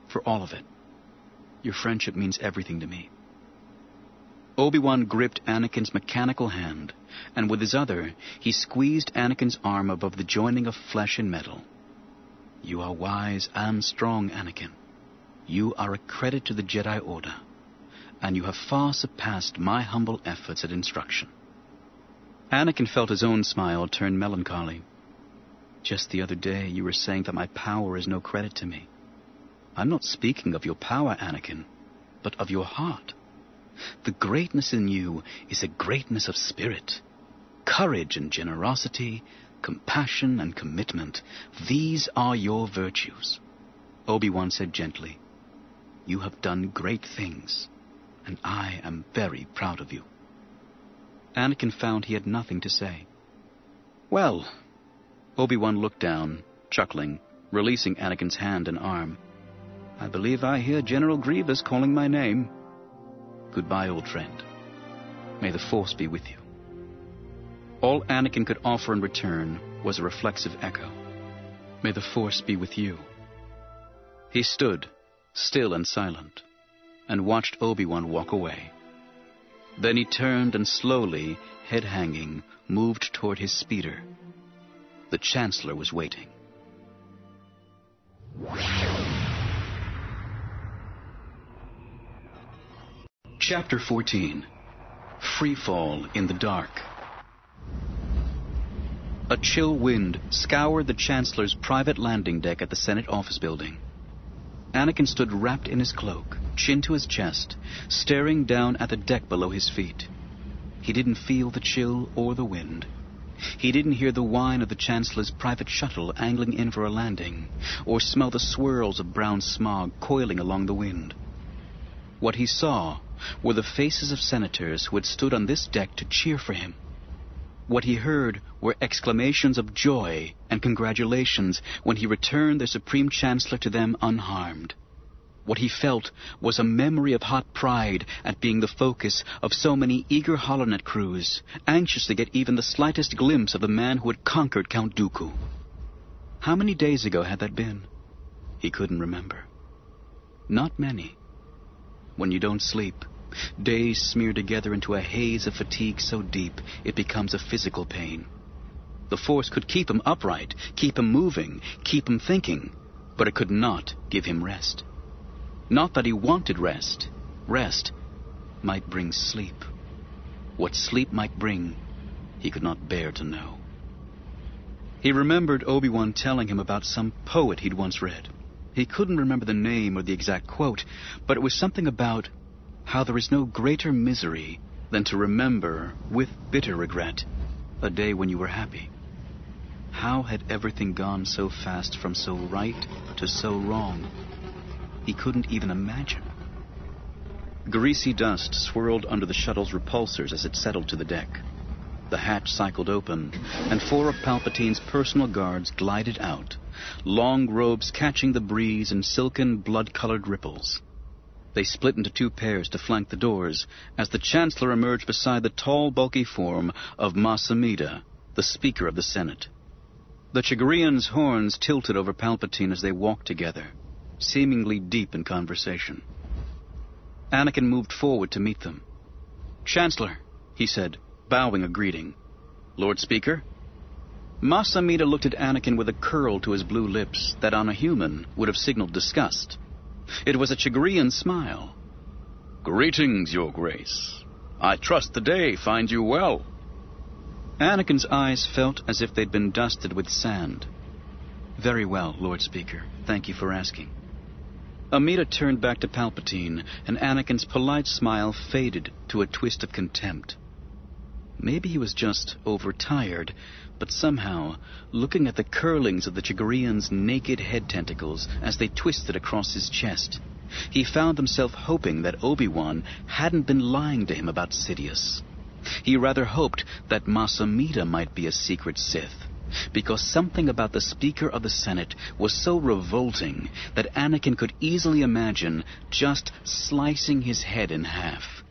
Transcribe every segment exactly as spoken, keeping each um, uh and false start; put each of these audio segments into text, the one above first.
For all of it. Your friendship means everything to me. Obi-Wan gripped Anakin's mechanical hand, and with his other, he squeezed Anakin's arm above the joining of flesh and metal. You are wise and strong, Anakin. You are a credit to the Jedi Order, and you have far surpassed my humble efforts at instruction. Anakin felt his own smile turn melancholy. Just the other day, you were saying that my power is no credit to me. I'm not speaking of your power, Anakin, but of your heart. The greatness in you is a greatness of spirit. Courage and generosity, compassion and commitment, these are your virtues. Obi-Wan said gently, You have done great things, and I am very proud of you. Anakin found he had nothing to say. Well, Obi-Wan looked down, chuckling, releasing Anakin's hand and arm. I believe I hear General Grievous calling my name. Goodbye, old friend. May the Force be with you. All Anakin could offer in return was a reflexive echo. May the Force be with you. He stood, still and silent, and watched Obi-Wan walk away. Then he turned and slowly, head hanging, moved toward his speeder. The Chancellor was waiting. Chapter fourteen. Freefall in the Dark. A chill wind scoured the Chancellor's private landing deck at the Senate office building. Anakin stood wrapped in his cloak, chin to his chest, staring down at the deck below his feet. He didn't feel the chill or the wind. He didn't hear the whine of the Chancellor's private shuttle angling in for a landing, or smell the swirls of brown smog coiling along the wind. What he saw were the faces of senators who had stood on this deck to cheer for him. What he heard were exclamations of joy and congratulations when he returned the Supreme Chancellor to them unharmed. What he felt was a memory of hot pride at being the focus of so many eager Holonet crews, anxious to get even the slightest glimpse of the man who had conquered Count Dooku. How many days ago had that been? He couldn't remember. Not many. When you don't sleep, days smear together into a haze of fatigue so deep it becomes a physical pain. The Force could keep him upright, keep him moving, keep him thinking, but it could not give him rest. Not that he wanted rest. Rest might bring sleep. What sleep might bring, he could not bear to know. He remembered Obi-Wan telling him about some poet he'd once read. He couldn't remember the name or the exact quote, but it was something about how there is no greater misery than to remember, with bitter regret, a day when you were happy. How had everything gone so fast from so right to so wrong? He couldn't even imagine. Greasy dust swirled under the shuttle's repulsors as it settled to the deck. The hatch cycled open, and four of Palpatine's personal guards glided out, long robes catching the breeze in silken, blood-colored ripples. They split into two pairs to flank the doors as the Chancellor emerged beside the tall, bulky form of Mas Amedda, the Speaker of the Senate. The Chagrian's horns tilted over Palpatine as they walked together, seemingly deep in conversation. Anakin moved forward to meet them. "Chancellor," he said, bowing a greeting. "Lord Speaker?" Mas Amedda looked at Anakin with a curl to his blue lips that on a human would have signaled disgust. It was a Chagrian smile. "Greetings, Your Grace. I trust the day finds you well." Anakin's eyes felt as if they'd been dusted with sand. "Very well, Lord Speaker. Thank you for asking." Amedda turned back to Palpatine, and Anakin's polite smile faded to a twist of contempt. Maybe he was just overtired, but somehow, looking at the curlings of the Chagrian's naked head tentacles as they twisted across his chest, he found himself hoping that Obi-Wan hadn't been lying to him about Sidious. He rather hoped that Mas Amedda might be a secret Sith, because something about the Speaker of the Senate was so revolting that Anakin could easily imagine just slicing his head in half.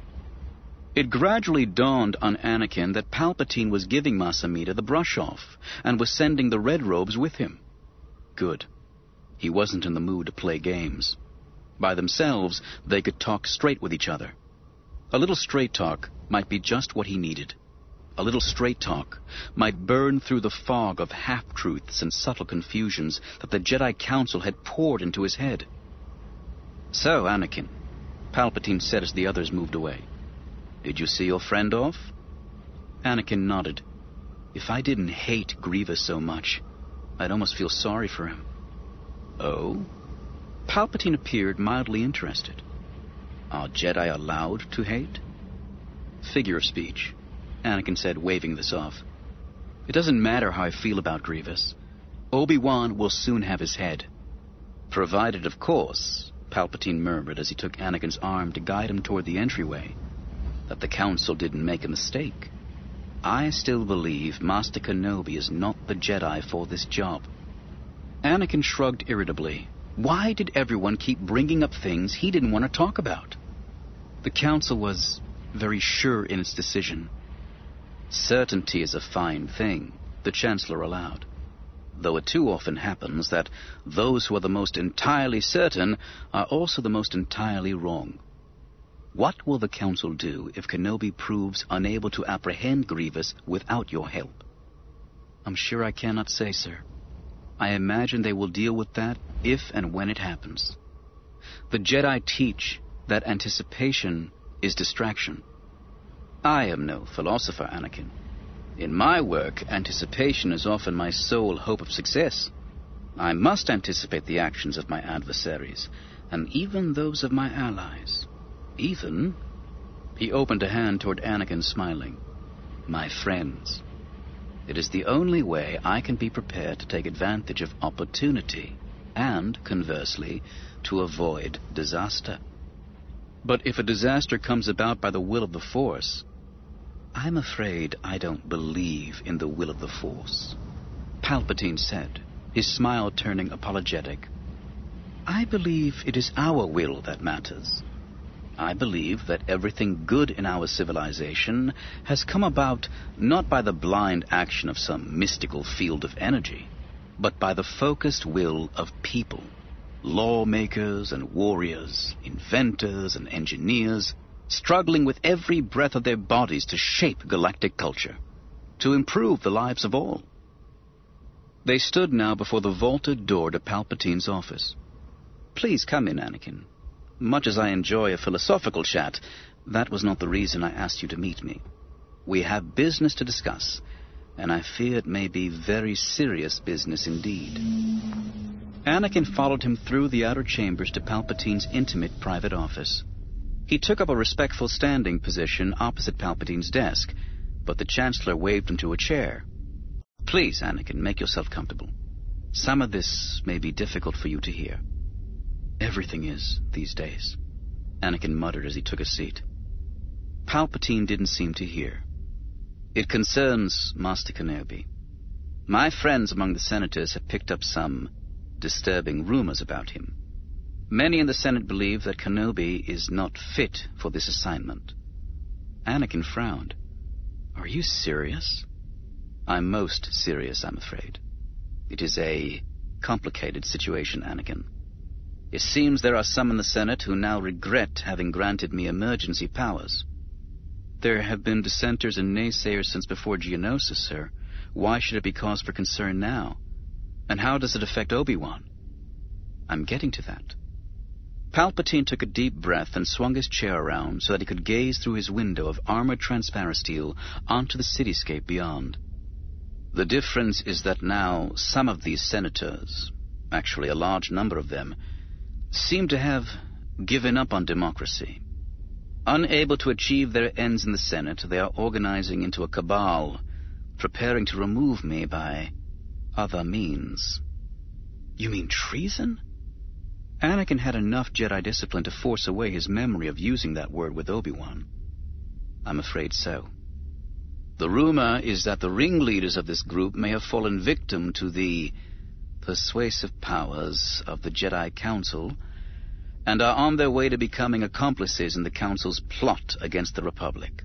It gradually dawned on Anakin that Palpatine was giving Mas Amedda the brush-off and was sending the red robes with him. Good. He wasn't in the mood to play games. By themselves, they could talk straight with each other. A little straight talk might be just what he needed. A little straight talk might burn through the fog of half-truths and subtle confusions that the Jedi Council had poured into his head. "So, Anakin," Palpatine said as the others moved away, "did you see your friend off?" Anakin nodded. If I didn't hate Grievous so much, I'd almost feel sorry for him. "Oh?" Palpatine appeared mildly interested. "Are Jedi allowed to hate?" "Figure of speech," Anakin said, waving this off. "It doesn't matter how I feel about Grievous. Obi-Wan will soon have his head. Provided, of course," Palpatine murmured as he took Anakin's arm to guide him toward the entryway, "that the Council didn't make a mistake. I still believe Master Kenobi is not the Jedi for this job." Anakin shrugged irritably. Why did everyone keep bringing up things he didn't want to talk about? The Council was very sure in its decision. "Certainty is a fine thing," the Chancellor allowed, "though it too often happens that those who are the most entirely certain are also the most entirely wrong. What will the Council do if Kenobi proves unable to apprehend Grievous without your help?" "I'm sure I cannot say, sir. I imagine they will deal with that if and when it happens. The Jedi teach that anticipation is distraction." "I am no philosopher, Anakin. In my work, anticipation is often my sole hope of success. I must anticipate the actions of my adversaries, and even those of my allies. Even," he opened a hand toward Anakin, smiling, "my friends. It is the only way I can be prepared to take advantage of opportunity and, conversely, to avoid disaster." "But if a disaster comes about by the will of the Force..." "I'm afraid I don't believe in the will of the Force," Palpatine said, his smile turning apologetic. "I believe it is our will that matters. I believe that everything good in our civilization has come about not by the blind action of some mystical field of energy, but by the focused will of people, lawmakers and warriors, inventors and engineers, struggling with every breath of their bodies to shape galactic culture, to improve the lives of all." They stood now before the vaulted door to Palpatine's office. "Please come in, Anakin. Much as I enjoy a philosophical chat, that was not the reason I asked you to meet me. We have business to discuss, and I fear it may be very serious business indeed." Anakin followed him through the outer chambers to Palpatine's intimate private office. He took up a respectful standing position opposite Palpatine's desk, but the Chancellor waved him to a chair. "Please, Anakin, make yourself comfortable. Some of this may be difficult for you to hear." "Everything is, these days," Anakin muttered as he took a seat. Palpatine didn't seem to hear. "It concerns Master Kenobi. My friends among the senators have picked up some disturbing rumors about him. Many in the Senate believe that Kenobi is not fit for this assignment." Anakin frowned. "Are you serious?" "I'm most serious, I'm afraid. It is a complicated situation, Anakin. It seems there are some in the Senate who now regret having granted me emergency powers." "There have been dissenters and naysayers since before Geonosis, sir. Why should it be cause for concern now? And how does it affect Obi-Wan?" "I'm getting to that." Palpatine took a deep breath and swung his chair around so that he could gaze through his window of armored transparasteel onto the cityscape beyond. "The difference is that now some of these senators, actually a large number of them, seem to have given up on democracy. Unable to achieve their ends in the Senate, they are organizing into a cabal, preparing to remove me by other means." "You mean treason?" Anakin had enough Jedi discipline to force away his memory of using that word with Obi-Wan. "I'm afraid so. The rumor is that the ringleaders of this group may have fallen victim to the persuasive powers of the Jedi Council and are on their way to becoming accomplices in the Council's plot against the Republic."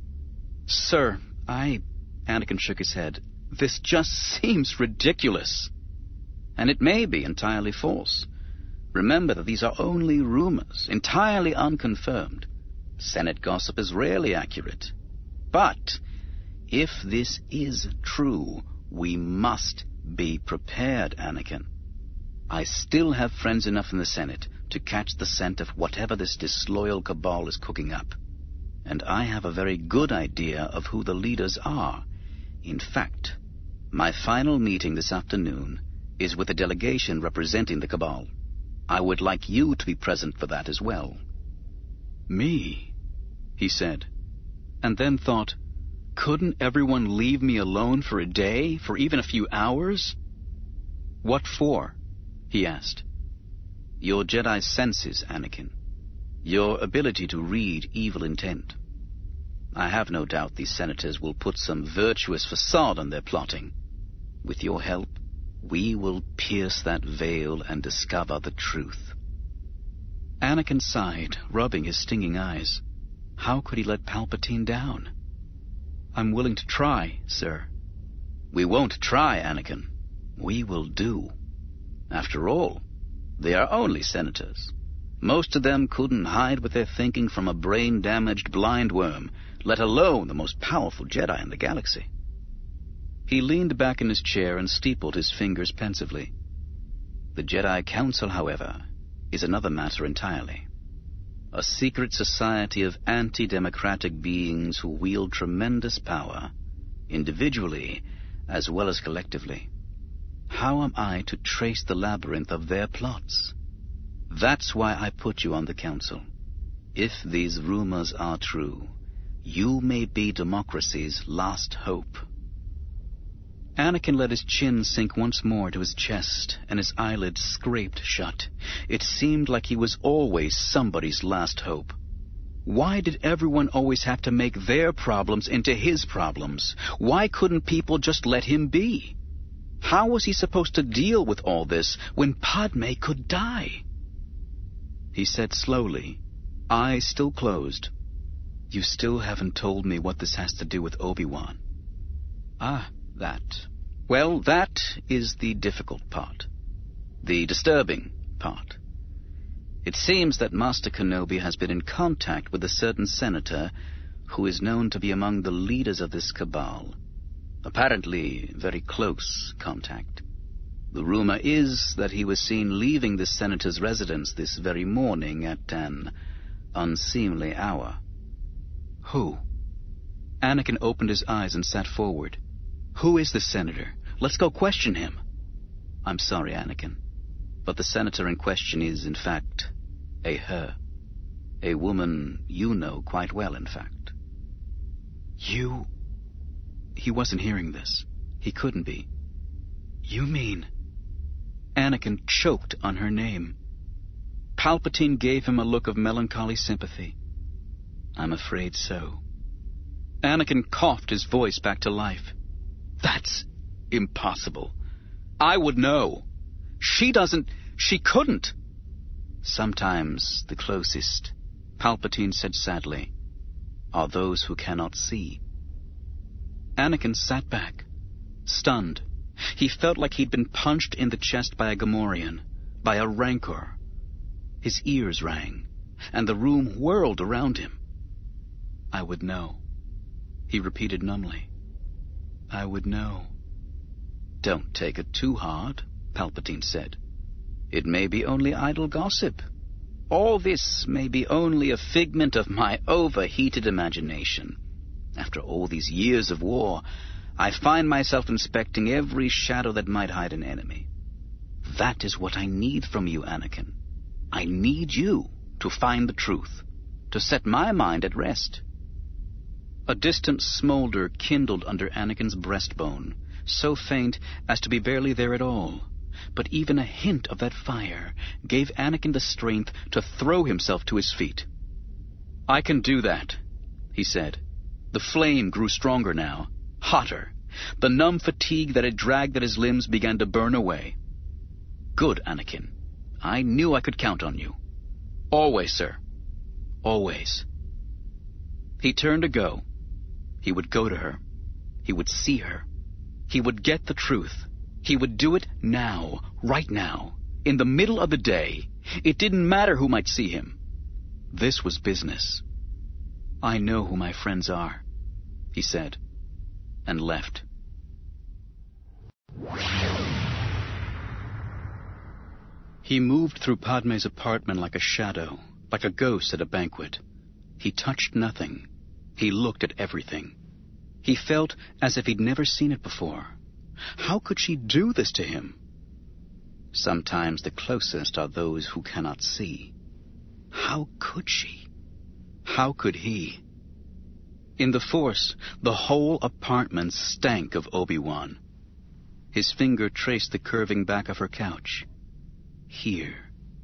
"Sir, I..." Anakin shook his head. "This just seems ridiculous." And it may be entirely false. Remember that these are only rumors, entirely unconfirmed. Senate gossip is rarely accurate. But if this is true, we must be prepared, Anakin. I still have friends enough in the Senate to catch the scent of whatever this disloyal cabal is cooking up. And I have a very good idea of who the leaders are. In fact, my final meeting this afternoon is with a delegation representing the cabal. I would like you to be present for that as well. Me, he said, and then thought, couldn't everyone leave me alone for a day, for even a few hours? What for? He asked. Your Jedi senses, Anakin. Your ability to read evil intent. I have no doubt these senators will put some virtuous facade on their plotting. With your help, we will pierce that veil and discover the truth. Anakin sighed, rubbing his stinging eyes. How could he let Palpatine down? I'm willing to try, sir. We won't try, Anakin. We will do. After all, they are only senators. Most of them couldn't hide what they're thinking from a brain-damaged blind worm, let alone the most powerful Jedi in the galaxy. He leaned back in his chair and steepled his fingers pensively. The Jedi Council, however, is another matter entirely. A secret society of anti-democratic beings who wield tremendous power, individually as well as collectively. How am I to trace the labyrinth of their plots? That's why I put you on the council. If these rumors are true, you may be democracy's last hope. Anakin let his chin sink once more to his chest, and his eyelids scraped shut. It seemed like he was always somebody's last hope. Why did everyone always have to make their problems into his problems? Why couldn't people just let him be? How was he supposed to deal with all this when Padme could die? He said slowly, eyes still closed, You still haven't told me what this has to do with Obi-Wan. Ah, that. Well, that is the difficult part. The disturbing part. It seems that Master Kenobi has been in contact with a certain senator who is known to be among the leaders of this cabal. Apparently very close contact. The rumor is that he was seen leaving the senator's residence this very morning at an unseemly hour. Who? Anakin opened his eyes and sat forward. Who is this senator? Let's go question him. I'm sorry, Anakin, but the senator in question is, in fact, a her. A woman you know quite well, in fact. You... He wasn't hearing this. He couldn't be. You mean... Anakin choked on her name. Palpatine gave him a look of melancholy sympathy. I'm afraid so. Anakin coughed his voice back to life. That's impossible. I would know. She doesn't... She couldn't. Sometimes the closest, Palpatine said sadly, are those who cannot see. Anakin sat back, stunned. He felt like he'd been punched in the chest by a Gamorrean, by a rancor. His ears rang, and the room whirled around him. I would know, he repeated numbly. I would know. Don't take it too hard, Palpatine said. It may be only idle gossip. All this may be only a figment of my overheated imagination. After all these years of war, I find myself inspecting every shadow that might hide an enemy. That is what I need from you, Anakin. I need you to find the truth, to set my mind at rest. A distant smolder kindled under Anakin's breastbone, so faint as to be barely there at all. But even a hint of that fire gave Anakin the strength to throw himself to his feet. I can do that, he said. The flame grew stronger now, hotter. The numb fatigue that had dragged at his limbs began to burn away. Good, Anakin. I knew I could count on you. Always, sir. Always. He turned to go. He would go to her. He would see her. He would get the truth. He would do it now, right now, in the middle of the day. It didn't matter who might see him. This was business. I know who my friends are, he said, and left. He moved through Padme's apartment like a shadow, like a ghost at a banquet. He touched nothing. He looked at everything. He felt as if he'd never seen it before. How could she do this to him? Sometimes the closest are those who cannot see. How could she? How could he? In the Force, the whole apartment stank of Obi-Wan. His finger traced the curving back of her couch. Here,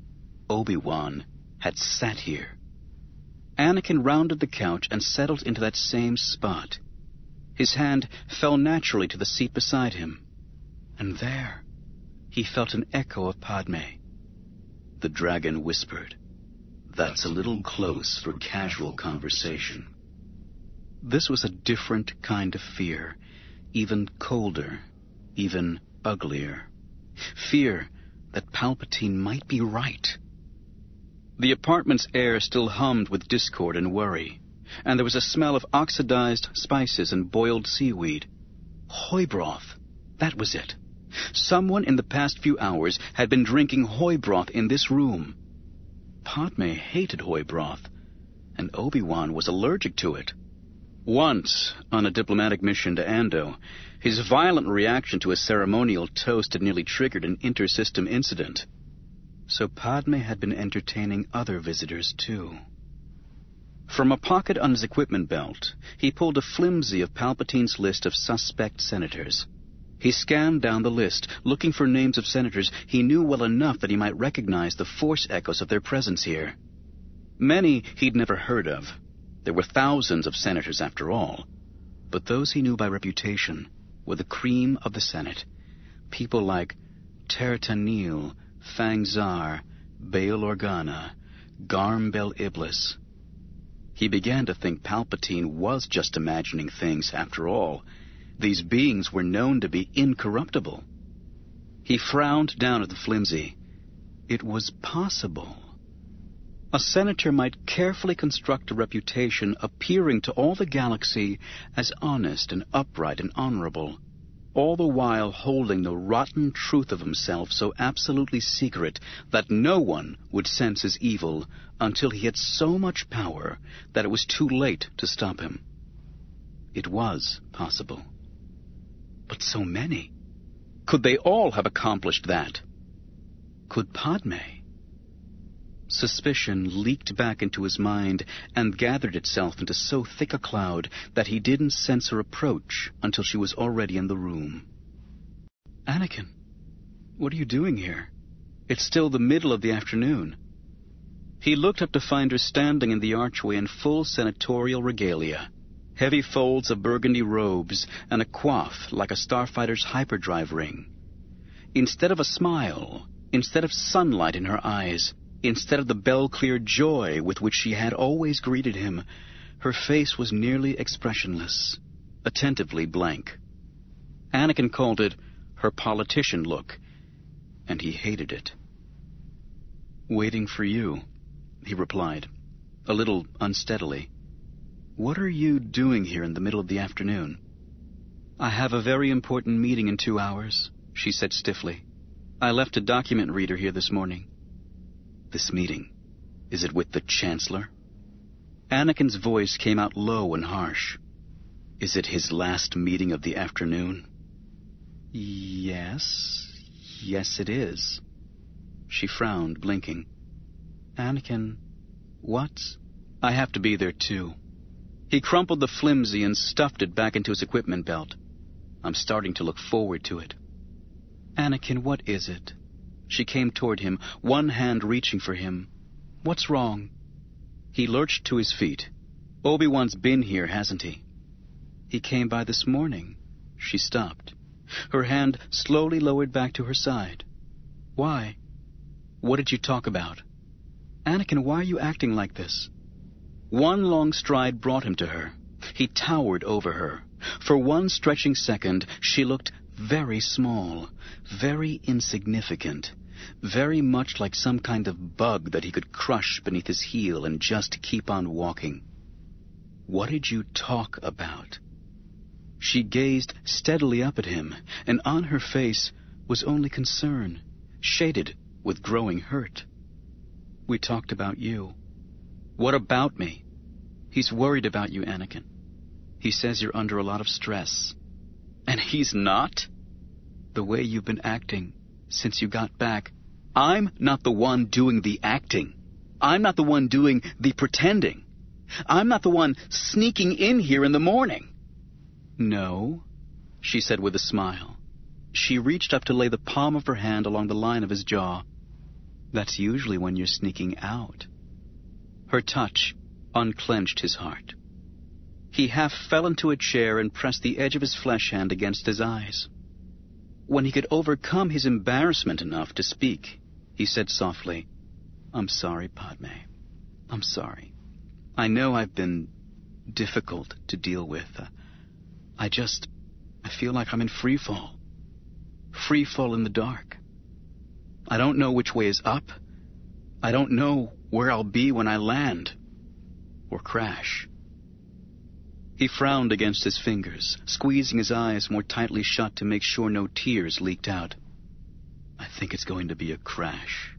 Obi-Wan had sat here. Anakin rounded the couch and settled into that same spot. His hand fell naturally to the seat beside him. And there, he felt an echo of Padme. The dragon whispered, "That's a little close for casual conversation." This was a different kind of fear, even colder, even uglier. Fear that Palpatine might be right. The apartment's air still hummed with discord and worry, and there was a smell of oxidized spices and boiled seaweed. Hoi broth, that was it. Someone in the past few hours had been drinking hoi broth in this room. Padme hated hoi broth, and Obi-Wan was allergic to it. Once, on a diplomatic mission to Ando, his violent reaction to a ceremonial toast had nearly triggered an inter-system incident. So Padme had been entertaining other visitors, too. From a pocket on his equipment belt, he pulled a flimsy of Palpatine's list of suspect senators. He scanned down the list, looking for names of senators he knew well enough that he might recognize the Force echoes of their presence here. Many he'd never heard of. There were thousands of senators after all. But those he knew by reputation were the cream of the Senate. People like Terta Nil, Fang Zar, Bail Organa, Garm Bel Iblis. He began to think Palpatine was just imagining things after all. These beings were known to be incorruptible. He frowned down at the flimsy. It was possible. A senator might carefully construct a reputation appearing to all the galaxy as honest and upright and honorable, all the while holding the rotten truth of himself so absolutely secret that no one would sense his evil until he had so much power that it was too late to stop him. It was possible. But so many. Could they all have accomplished that? Could Padme? Suspicion leaked back into his mind and gathered itself into so thick a cloud that he didn't sense her approach until she was already in the room. Anakin, what are you doing here? It's still the middle of the afternoon. He looked up to find her standing in the archway in full senatorial regalia, heavy folds of burgundy robes and a coif like a starfighter's hyperdrive ring. Instead of a smile, instead of sunlight in her eyes, instead of the bell-clear joy with which she had always greeted him, her face was nearly expressionless, attentively blank. Anakin called it her politician look, and he hated it. "Waiting for you," he replied, a little unsteadily. "What are you doing here in the middle of the afternoon?" "I have a very important meeting in two hours," she said stiffly. "I left a document reader here this morning." "This meeting, is it with the Chancellor?" Anakin's voice came out low and harsh. "Is it his last meeting of the afternoon?" Yes, yes it is. She frowned, blinking. "Anakin, what?" "I have to be there, too." He crumpled the flimsy and stuffed it back into his equipment belt. "I'm starting to look forward to it." "Anakin, what is it?" She came toward him, one hand reaching for him. "What's wrong?" He lurched to his feet. "Obi-Wan's been here, hasn't he?" "He came by this morning." She stopped. Her hand slowly lowered back to her side. "Why?" "What did you talk about?" "Anakin, why are you acting like this?" One long stride brought him to her. He towered over her. For one stretching second, she looked very small, very insignificant, very much like some kind of bug that he could crush beneath his heel and just keep on walking. What did you talk about? She gazed steadily up at him, and on her face was only concern, shaded with growing hurt. We talked about you. What about me? He's worried about you, Anakin. He says you're under a lot of stress. And he's not? The way you've been acting since you got back. I'm not the one doing the acting. I'm not the one doing the pretending. I'm not the one sneaking in here in the morning. No, she said with a smile. She reached up to lay the palm of her hand along the line of his jaw. That's usually when you're sneaking out. Her touch unclenched his heart. He half fell into a chair and pressed the edge of his flesh hand against his eyes. When he could overcome his embarrassment enough to speak, he said softly, I'm sorry, Padme. I'm sorry. I know I've been difficult to deal with. Uh, I just, I feel like I'm in free fall. Free fall in the dark. I don't know which way is up. I don't know where I'll be when I land or crash. He frowned against his fingers, squeezing his eyes more tightly shut to make sure no tears leaked out. I think it's going to be a crash.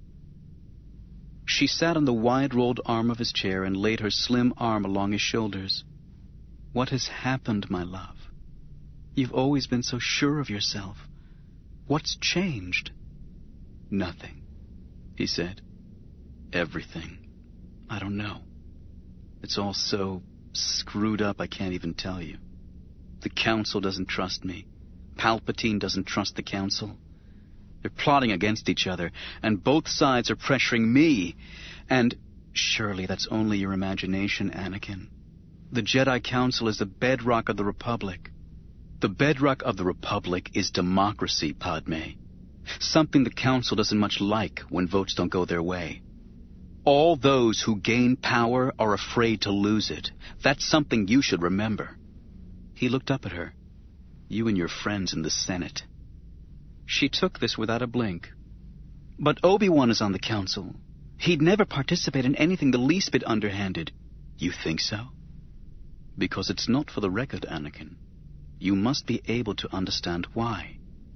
She sat on the wide-rolled arm of his chair and laid her slim arm along his shoulders. What has happened, my love? You've always been so sure of yourself. What's changed? Nothing, he said. Everything. I don't know. It's all so screwed up I can't even tell you. The Council doesn't trust me. Palpatine doesn't trust the Council. They're plotting against each other, and both sides are pressuring me. And surely that's only your imagination, Anakin. The Jedi Council is the bedrock of the Republic. The bedrock of the Republic is democracy, Padme. Something the Council doesn't much like when votes don't go their way. All those who gain power are afraid to lose it. That's something you should remember. He looked up at her. You and your friends in the Senate. She took this without a blink. But Obi-Wan is on the Council. He'd never participate in anything the least bit underhanded. You think so? Because it's not for the record, Anakin. You must be able to understand why.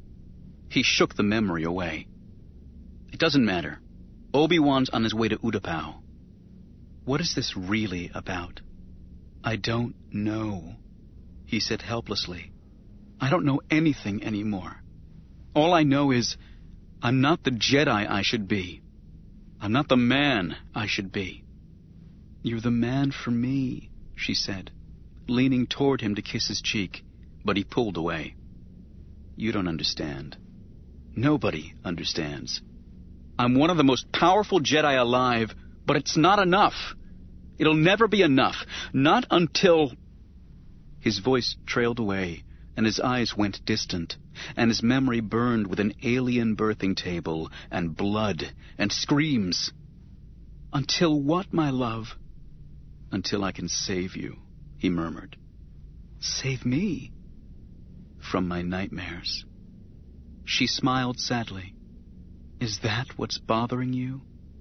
He shook the memory away. It doesn't matter. Obi-Wan's on his way to Utapau. What is this really about? I don't know, he said helplessly. I don't know anything anymore. All I know is I'm not the Jedi I should be. I'm not the man I should be. You're the man for me, she said, leaning toward him to kiss his cheek, but he pulled away. You don't understand. Nobody understands. I'm one of the most powerful Jedi alive, but it's not enough. It'll never be enough. Not until... His voice trailed away, and his eyes went distant, and his memory burned with an alien birthing table, and blood, and screams. Until what, my love? Until I can save you, he murmured. Save me? From my nightmares. She smiled sadly. Is that what's bothering you?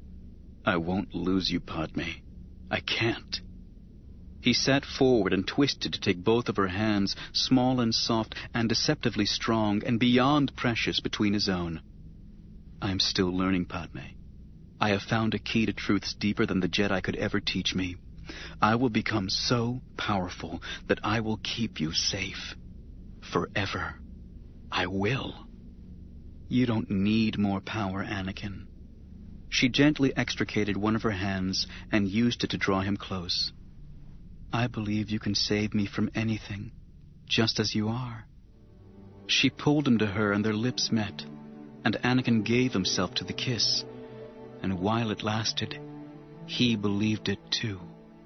I won't lose you, Padme. I can't. He sat forward and twisted to take both of her hands, small and soft and deceptively strong and beyond precious, between his own. I am still learning, Padme. I have found a key to truths deeper than the Jedi could ever teach me. I will become so powerful that I will keep you safe. Forever. I will. You don't need more power, Anakin. She gently extricated one of her hands and used it to draw him close. I believe you can save me from anything, just as you are. She pulled him to her and their lips met, and Anakin gave himself to the kiss, and while it lasted, he believed it too.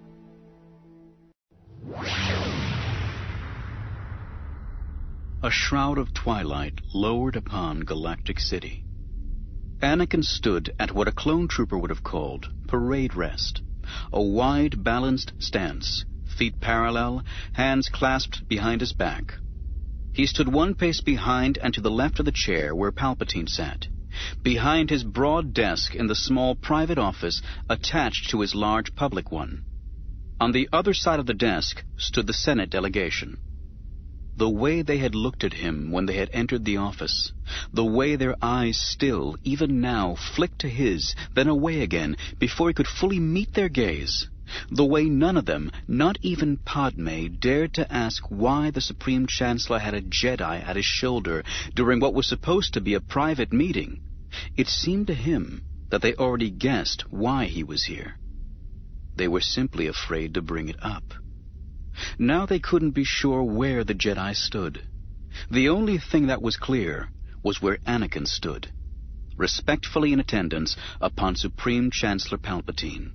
A shroud of twilight lowered upon Galactic City. Anakin stood at what a clone trooper would have called parade rest, a wide, balanced stance, feet parallel, hands clasped behind his back. He stood one pace behind and to the left of the chair where Palpatine sat, behind his broad desk in the small private office attached to his large public one. On the other side of the desk stood the Senate delegation. The way they had looked at him when they had entered the office, the way their eyes still, even now, flicked to his, then away again, before he could fully meet their gaze, the way none of them, not even Padme, dared to ask why the Supreme Chancellor had a Jedi at his shoulder during what was supposed to be a private meeting, it seemed to him that they already guessed why he was here. They were simply afraid to bring it up. Now they couldn't be sure where the Jedi stood. The only thing that was clear was where Anakin stood, respectfully in attendance upon Supreme Chancellor Palpatine.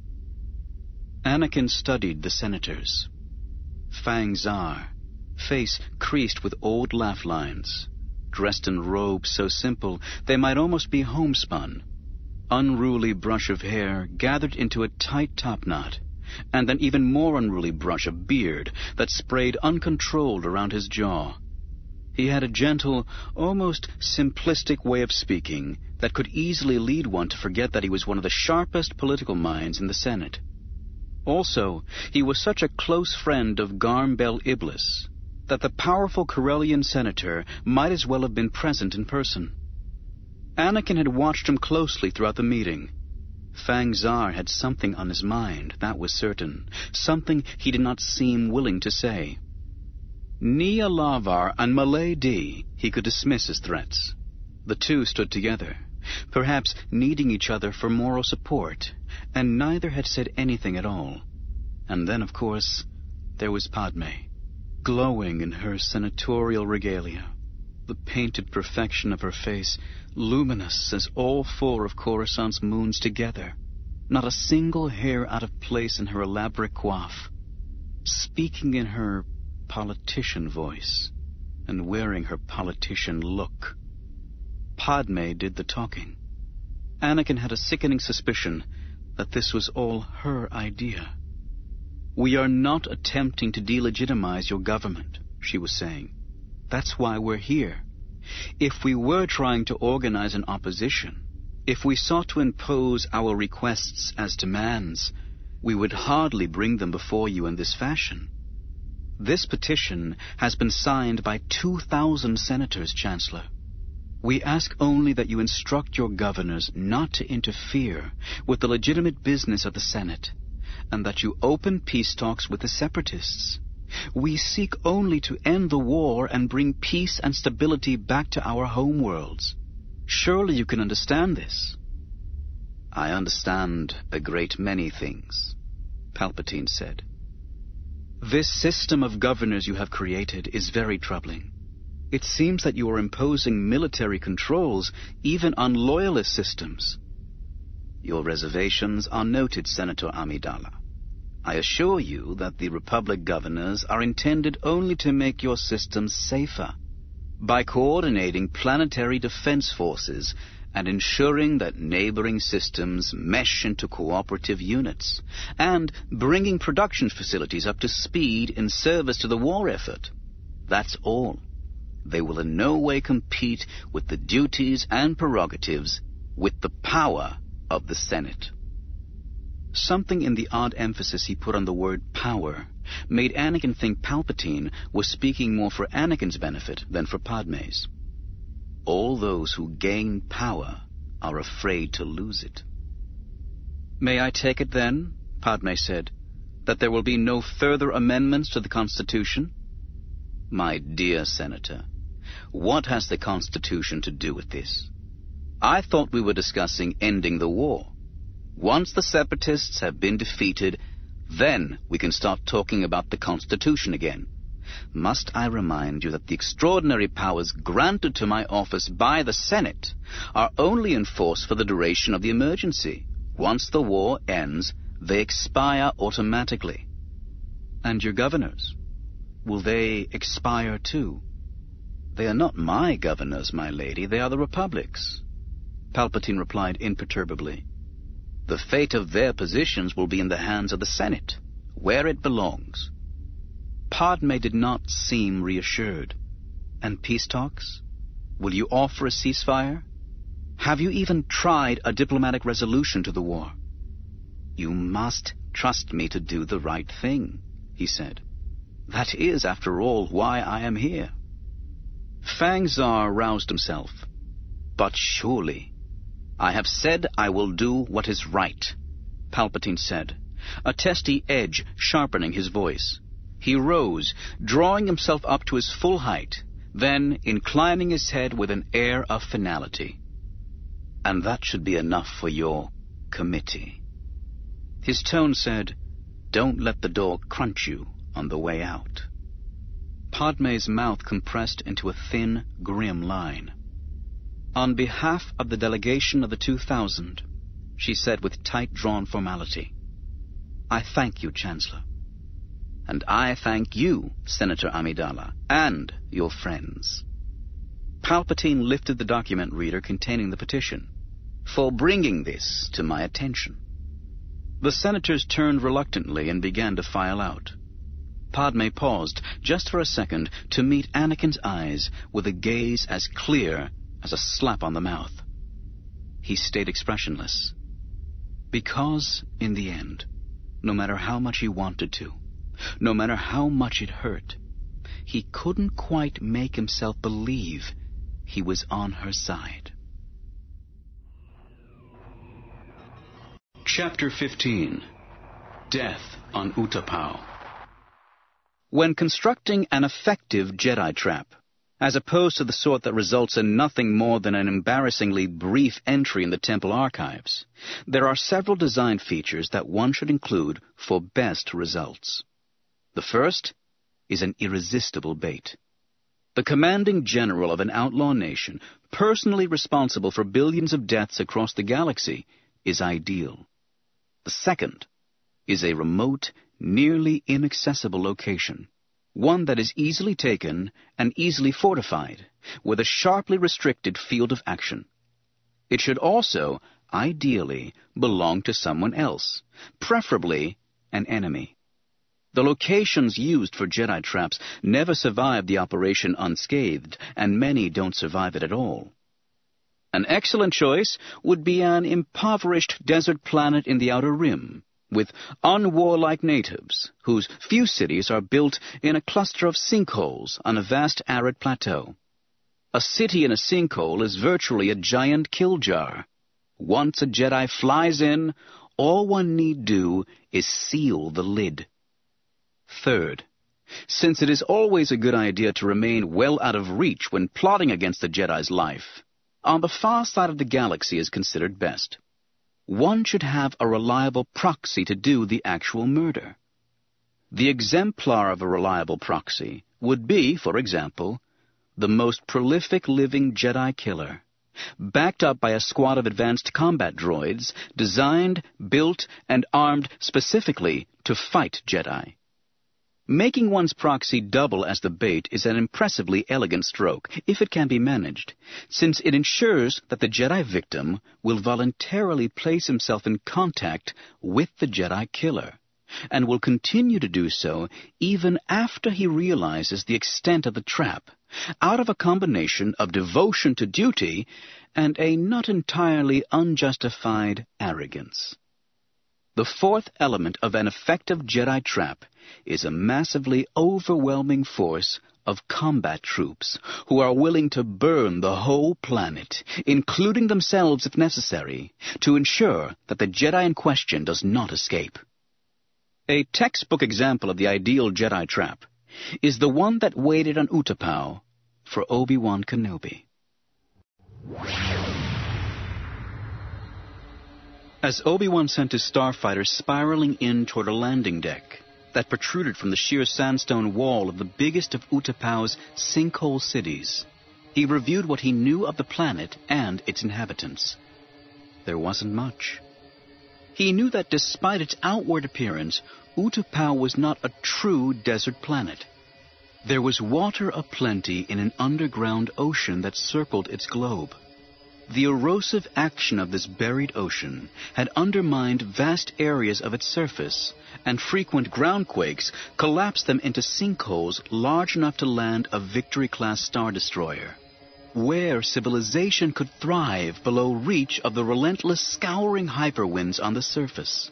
Anakin studied the senators. Fang Zar, face creased with old laugh lines, dressed in robes so simple they might almost be homespun, unruly brush of hair gathered into a tight topknot, and an even more unruly brush of beard that sprayed uncontrolled around his jaw. He had a gentle, almost simplistic way of speaking that could easily lead one to forget that he was one of the sharpest political minds in the Senate. Also, he was such a close friend of Garm Bel Iblis that the powerful Corellian senator might as well have been present in person. Anakin had watched him closely throughout the meeting. Fang Zar had something on his mind, that was certain, something he did not seem willing to say. Nia Lavar and Malay D he could dismiss as threats. The two stood together, perhaps needing each other for moral support, and neither had said anything at all. And then, of course, there was Padme, glowing in her senatorial regalia, the painted perfection of her face luminous as all four of Coruscant's moons together, not a single hair out of place in her elaborate coif, speaking in her politician voice and wearing her politician look. Padme did the talking. Anakin had a sickening suspicion that this was all her idea. "We are not attempting to delegitimize your government," she was saying. "That's why we're here. If we were trying to organize an opposition, if we sought to impose our requests as demands, we would hardly bring them before you in this fashion. This petition has been signed by two thousand senators, Chancellor. We ask only that you instruct your governors not to interfere with the legitimate business of the Senate, and that you open peace talks with the separatists. We seek only to end the war and bring peace and stability back to our homeworlds. Surely you can understand this." "I understand a great many things," Palpatine said. "This system of governors you have created is very troubling. It seems that you are imposing military controls even on loyalist systems." "Your reservations are noted, Senator Amidala. I assure you that the Republic governors are intended only to make your systems safer, by coordinating planetary defense forces and ensuring that neighboring systems mesh into cooperative units, and bringing production facilities up to speed in service to the war effort. That's all. They will in no way compete with the duties and prerogatives, with the power of the Senate." Something in the odd emphasis he put on the word power made Anakin think Palpatine was speaking more for Anakin's benefit than for Padme's. All those who gain power are afraid to lose it. "May I take it then," Padme said, "that there will be no further amendments to the Constitution?" "My dear Senator, what has the Constitution to do with this? I thought we were discussing ending the war. Once the separatists have been defeated, then we can start talking about the Constitution again. Must I remind you that the extraordinary powers granted to my office by the Senate are only in force for the duration of the emergency. Once the war ends, they expire automatically." "And your governors? Will they expire too?" "They are not my governors, my lady. They are the Republic's," Palpatine replied imperturbably. "The fate of their positions will be in the hands of the Senate, where it belongs." Padme did not seem reassured. And peace talks? Will you offer a ceasefire? Have you even tried a diplomatic resolution to the war? You must trust me to do the right thing, he said. That is, after all, why I am here. Fang Zar roused himself. But surely, I have said I will do what is right, Palpatine said, a testy edge sharpening his voice. He rose, drawing himself up to his full height, then inclining his head with an air of finality. And that should be enough for your committee. His tone said, don't let the door crunch you on the way out. Padme's mouth compressed into a thin, grim line. On behalf of the delegation of the two thousand, she said with tight-drawn formality, I thank you, Chancellor. And I thank you, Senator Amidala, and your friends. Palpatine lifted the document reader containing the petition, for bringing this to my attention. The senators turned reluctantly and began to file out. Padme paused just for a second to meet Anakin's eyes with a gaze as clear as a slap on the mouth. He stayed expressionless. Because, in the end, no matter how much he wanted to, no matter how much it hurt, he couldn't quite make himself believe he was on her side. Chapter fifteen. Death on Utapau. When constructing an effective Jedi trap, as opposed to the sort that results in nothing more than an embarrassingly brief entry in the temple archives, there are several design features that one should include for best results. The first is an irresistible bait. The commanding general of an outlaw nation, personally responsible for billions of deaths across the galaxy, is ideal. The second is a remote, nearly inaccessible location, one that is easily taken and easily fortified, with a sharply restricted field of action. It should also, ideally, belong to someone else, preferably an enemy. The locations used for Jedi traps never survive the operation unscathed, and many don't survive it at all. An excellent choice would be an impoverished desert planet in the Outer Rim, with unwarlike natives, whose few cities are built in a cluster of sinkholes on a vast arid plateau. A city in a sinkhole is virtually a giant kill jar. Once a Jedi flies in, all one need do is seal the lid. Third, since it is always a good idea to remain well out of reach when plotting against the Jedi's life, on the far side of the galaxy is considered best. One should have a reliable proxy to do the actual murder. The exemplar of a reliable proxy would be, for example, the most prolific living Jedi killer, backed up by a squad of advanced combat droids designed, built, and armed specifically to fight Jedi. Making one's proxy double as the bait is an impressively elegant stroke, if it can be managed, since it ensures that the Jedi victim will voluntarily place himself in contact with the Jedi killer, and will continue to do so even after he realizes the extent of the trap, out of a combination of devotion to duty and a not entirely unjustified arrogance. The fourth element of an effective Jedi trap is a massively overwhelming force of combat troops who are willing to burn the whole planet, including themselves if necessary, to ensure that the Jedi in question does not escape. A textbook example of the ideal Jedi trap is the one that waited on Utapau for Obi-Wan Kenobi. As Obi-Wan sent his starfighter spiraling in toward a landing deck that protruded from the sheer sandstone wall of the biggest of Utapau's sinkhole cities, he reviewed what he knew of the planet and its inhabitants. There wasn't much. He knew that despite its outward appearance, Utapau was not a true desert planet. There was water aplenty in an underground ocean that circled its globe. The erosive action of this buried ocean had undermined vast areas of its surface, and frequent ground quakes collapsed them into sinkholes large enough to land a Victory-class Star Destroyer. Where civilization could thrive below reach of the relentless scouring hyperwinds on the surface.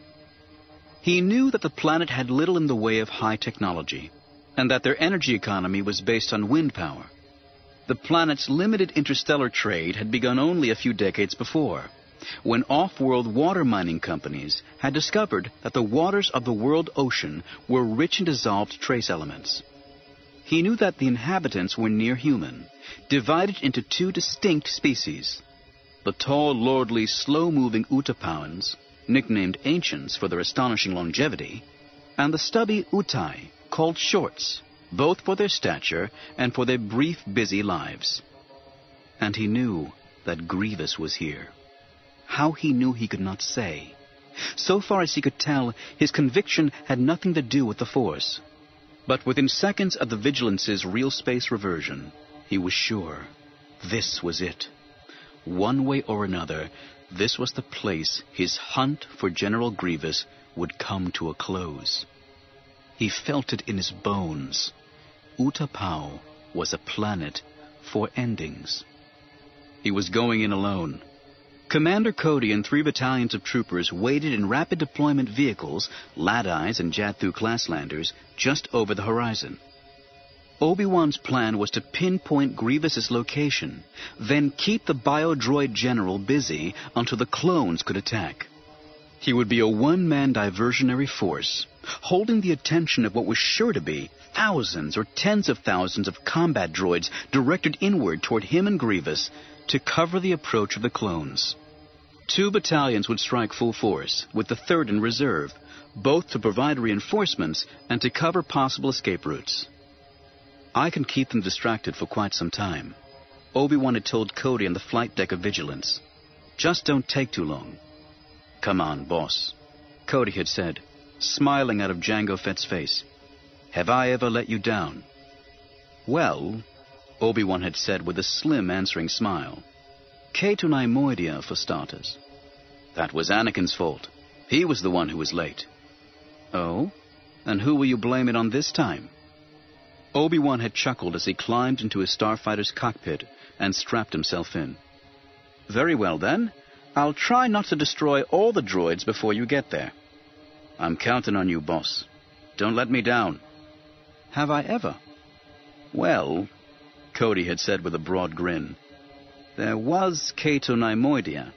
He knew that the planet had little in the way of high technology, and that their energy economy was based on wind power. The planet's limited interstellar trade had begun only a few decades before, when off-world water mining companies had discovered that the waters of the world ocean were rich in dissolved trace elements. He knew that the inhabitants were near human, divided into two distinct species: the tall, lordly, slow-moving Utapauans, nicknamed Ancients for their astonishing longevity, and the stubby Utai, called Shorts, both for their stature and for their brief, busy lives. And he knew that Grievous was here. How he knew he could not say. So far as he could tell, his conviction had nothing to do with the Force. But within seconds of the Vigilance's real space reversion, he was sure this was it. One way or another, this was the place his hunt for General Grievous would come to a close. He felt it in his bones. Utapau was a planet for endings. He was going in alone. Commander Cody and three battalions of troopers waited in rapid deployment vehicles, Laddeyes and Jathu-class landers, just over the horizon. Obi-Wan's plan was to pinpoint Grievous's location, then keep the biodroid general busy until the clones could attack. He would be a one-man diversionary force, holding the attention of what was sure to be thousands or tens of thousands of combat droids directed inward toward him and Grievous to cover the approach of the clones. Two battalions would strike full force, with the third in reserve, both to provide reinforcements and to cover possible escape routes. I can keep them distracted for quite some time, Obi-Wan had told Cody on the flight deck of Vigilance. Just don't take too long. Come on, boss, Cody had said, smiling out of Jango Fett's face. Have I ever let you down? Well, Obi-Wan had said with a slim answering smile. Cato Neimoidia, for starters. That was Anakin's fault. He was the one who was late. Oh? And who will you blame it on this time? Obi-Wan had chuckled as he climbed into his starfighter's cockpit and strapped himself in. Very well, then. I'll try not to destroy all the droids before you get there. I'm counting on you, boss. Don't let me down. Have I ever? Well, Cody had said with a broad grin, there was Cato Neimoidia.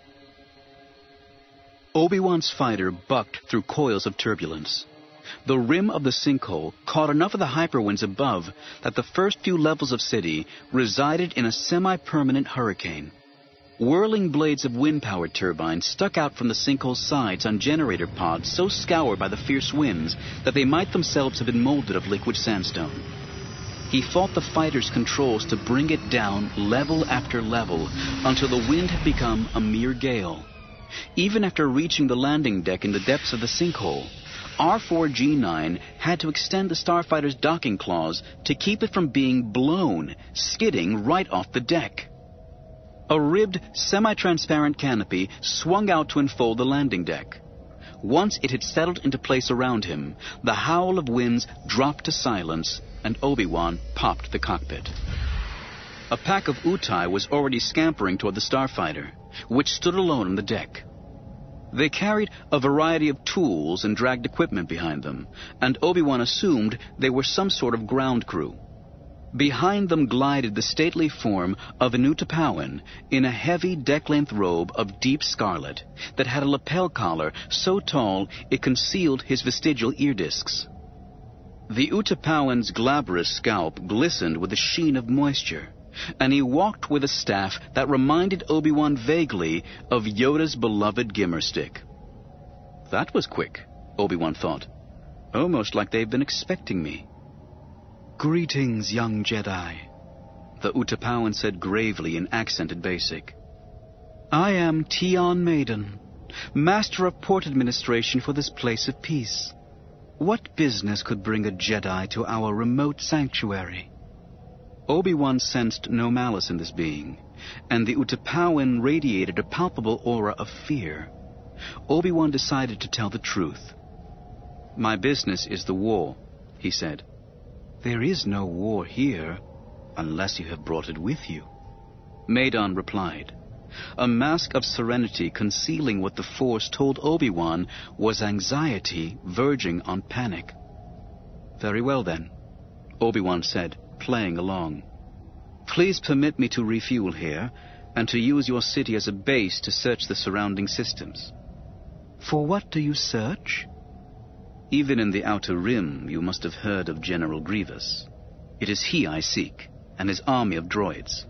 Obi-Wan's fighter bucked through coils of turbulence. The rim of the sinkhole caught enough of the hyperwinds above that the first few levels of city resided in a semi-permanent hurricane. Whirling blades of wind-powered turbines stuck out from the sinkhole's sides on generator pods so scoured by the fierce winds that they might themselves have been molded of liquid sandstone. He fought the fighter's controls to bring it down level after level until the wind had become a mere gale. Even after reaching the landing deck in the depths of the sinkhole, R four G nine had to extend the starfighter's docking claws to keep it from being blown, skidding right off the deck. A ribbed, semi-transparent canopy swung out to enfold the landing deck. Once it had settled into place around him, the howl of winds dropped to silence, and Obi-Wan popped the cockpit. A pack of Utai was already scampering toward the starfighter, which stood alone on the deck. They carried a variety of tools and dragged equipment behind them, and Obi-Wan assumed they were some sort of ground crew. Behind them glided the stately form of an Utapauan in a heavy deck-length robe of deep scarlet that had a lapel collar so tall it concealed his vestigial ear discs. The Utapauan's glabrous scalp glistened with a sheen of moisture, and he walked with a staff that reminded Obi-Wan vaguely of Yoda's beloved Gimmer stick. That was quick, Obi-Wan thought. Almost like they've been expecting me. Greetings, young Jedi, the Utapauan said gravely in accented basic. I am Tion Maiden, Master of Port Administration for this place of peace. What business could bring a Jedi to our remote sanctuary? Obi-Wan sensed no malice in this being, and the Utapauan radiated a palpable aura of fear. Obi-Wan decided to tell the truth. "My business is the war," he said. "There is no war here, unless you have brought it with you," Medon replied, a mask of serenity concealing what the Force told Obi-Wan was anxiety verging on panic. "Very well, then," Obi-Wan said, playing along. "Please permit me to refuel here, and to use your city as a base to search the surrounding systems." "For what do you search?" "Even in the Outer Rim, you must have heard of General Grievous. It is he I seek, and his army of droids."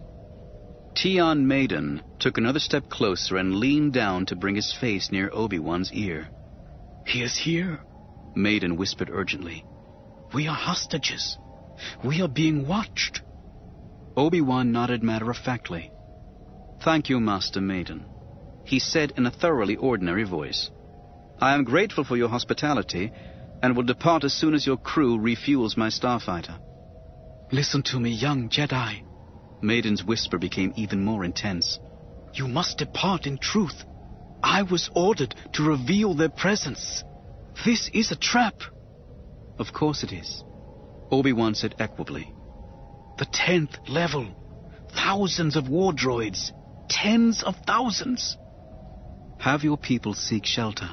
Tion Maiden took another step closer and leaned down to bring his face near Obi-Wan's ear. "He is here," Maiden whispered urgently. "We are hostages. We are being watched." Obi-Wan nodded matter-of-factly. "Thank you, Master Maiden," he said in a thoroughly ordinary voice. "I am grateful for your hospitality, and will depart as soon as your crew refuels my starfighter." "Listen to me, young Jedi." Maiden's whisper became even more intense. "You must depart in truth. I was ordered to reveal their presence. This is a trap." "Of course it is," Obi-Wan said equably. "The tenth level. Thousands of war droids. Tens of thousands." "Have your people seek shelter."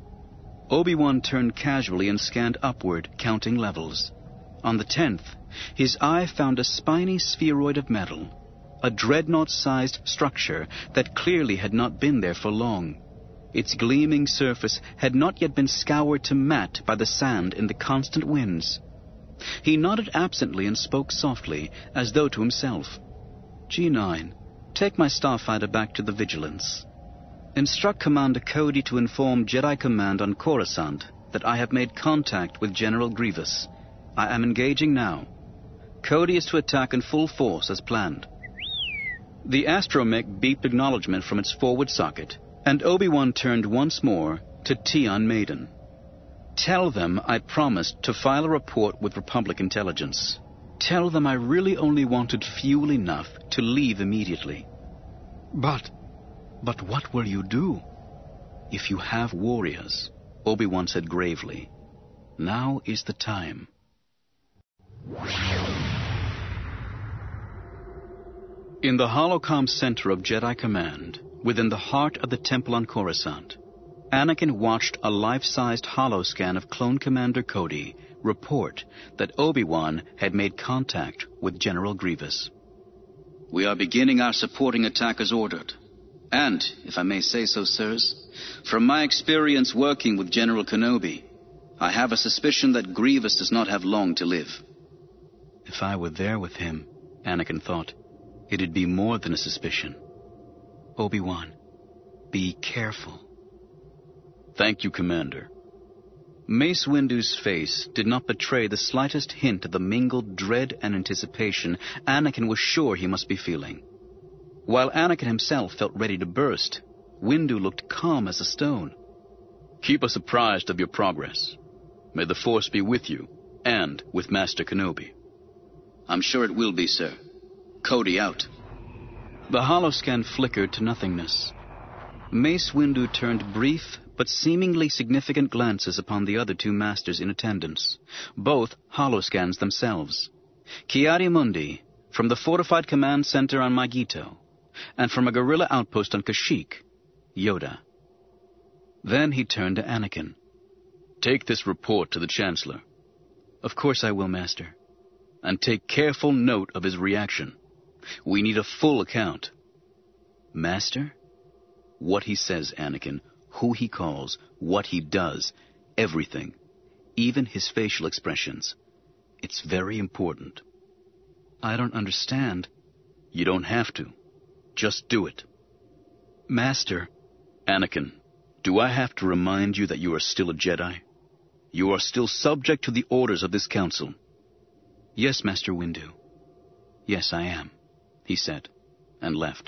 Obi-Wan turned casually and scanned upward, counting levels. On the tenth, his eye found a spiny spheroid of metal, a dreadnought-sized structure that clearly had not been there for long. Its gleaming surface had not yet been scoured to matte by the sand in the constant winds. He nodded absently and spoke softly, as though to himself. G nine, take my starfighter back to the Vigilance. Instruct Commander Cody to inform Jedi Command on Coruscant that I have made contact with General Grievous. I am engaging now. Cody is to attack in full force as planned." The astromech beeped acknowledgement from its forward socket, and Obi-Wan turned once more to Tion Maiden. "Tell them I promised to file a report with Republic Intelligence. Tell them I really only wanted fuel enough to leave immediately." But, but what will you do?" "If you have warriors," Obi-Wan said gravely, "now is the time." In the holocom center of Jedi Command, within the heart of the temple on Coruscant, Anakin watched a life-sized holoscan of Clone Commander Cody report that Obi-Wan had made contact with General Grievous. "We are beginning our supporting attack as ordered. And, if I may say so, sirs, from my experience working with General Kenobi, I have a suspicion that Grievous does not have long to live." If I were there with him, Anakin thought, it'd be more than a suspicion. "Obi-Wan, be careful." "Thank you, Commander." Mace Windu's face did not betray the slightest hint of the mingled dread and anticipation Anakin was sure he must be feeling. While Anakin himself felt ready to burst, Windu looked calm as a stone. "Keep us apprised of your progress. May the Force be with you, and with Master Kenobi." "I'm sure it will be, sir. Cody out." The holoscan flickered to nothingness. Mace Windu turned brief but seemingly significant glances upon the other two masters in attendance, both holoscans themselves. Ki-Adi-Mundi, from the fortified command center on Magito, and from a guerrilla outpost on Kashyyyk, Yoda. Then he turned to Anakin. "Take this report to the Chancellor." "Of course I will, Master." "And take careful note of his reaction. We need a full account." "Master?" "What he says, Anakin, who he calls, what he does, everything, even his facial expressions. It's very important." "I don't understand." "You don't have to. Just do it." "Master." "Anakin, do I have to remind you that you are still a Jedi? You are still subject to the orders of this council." "Yes, Master Windu. Yes, I am," he said, and left.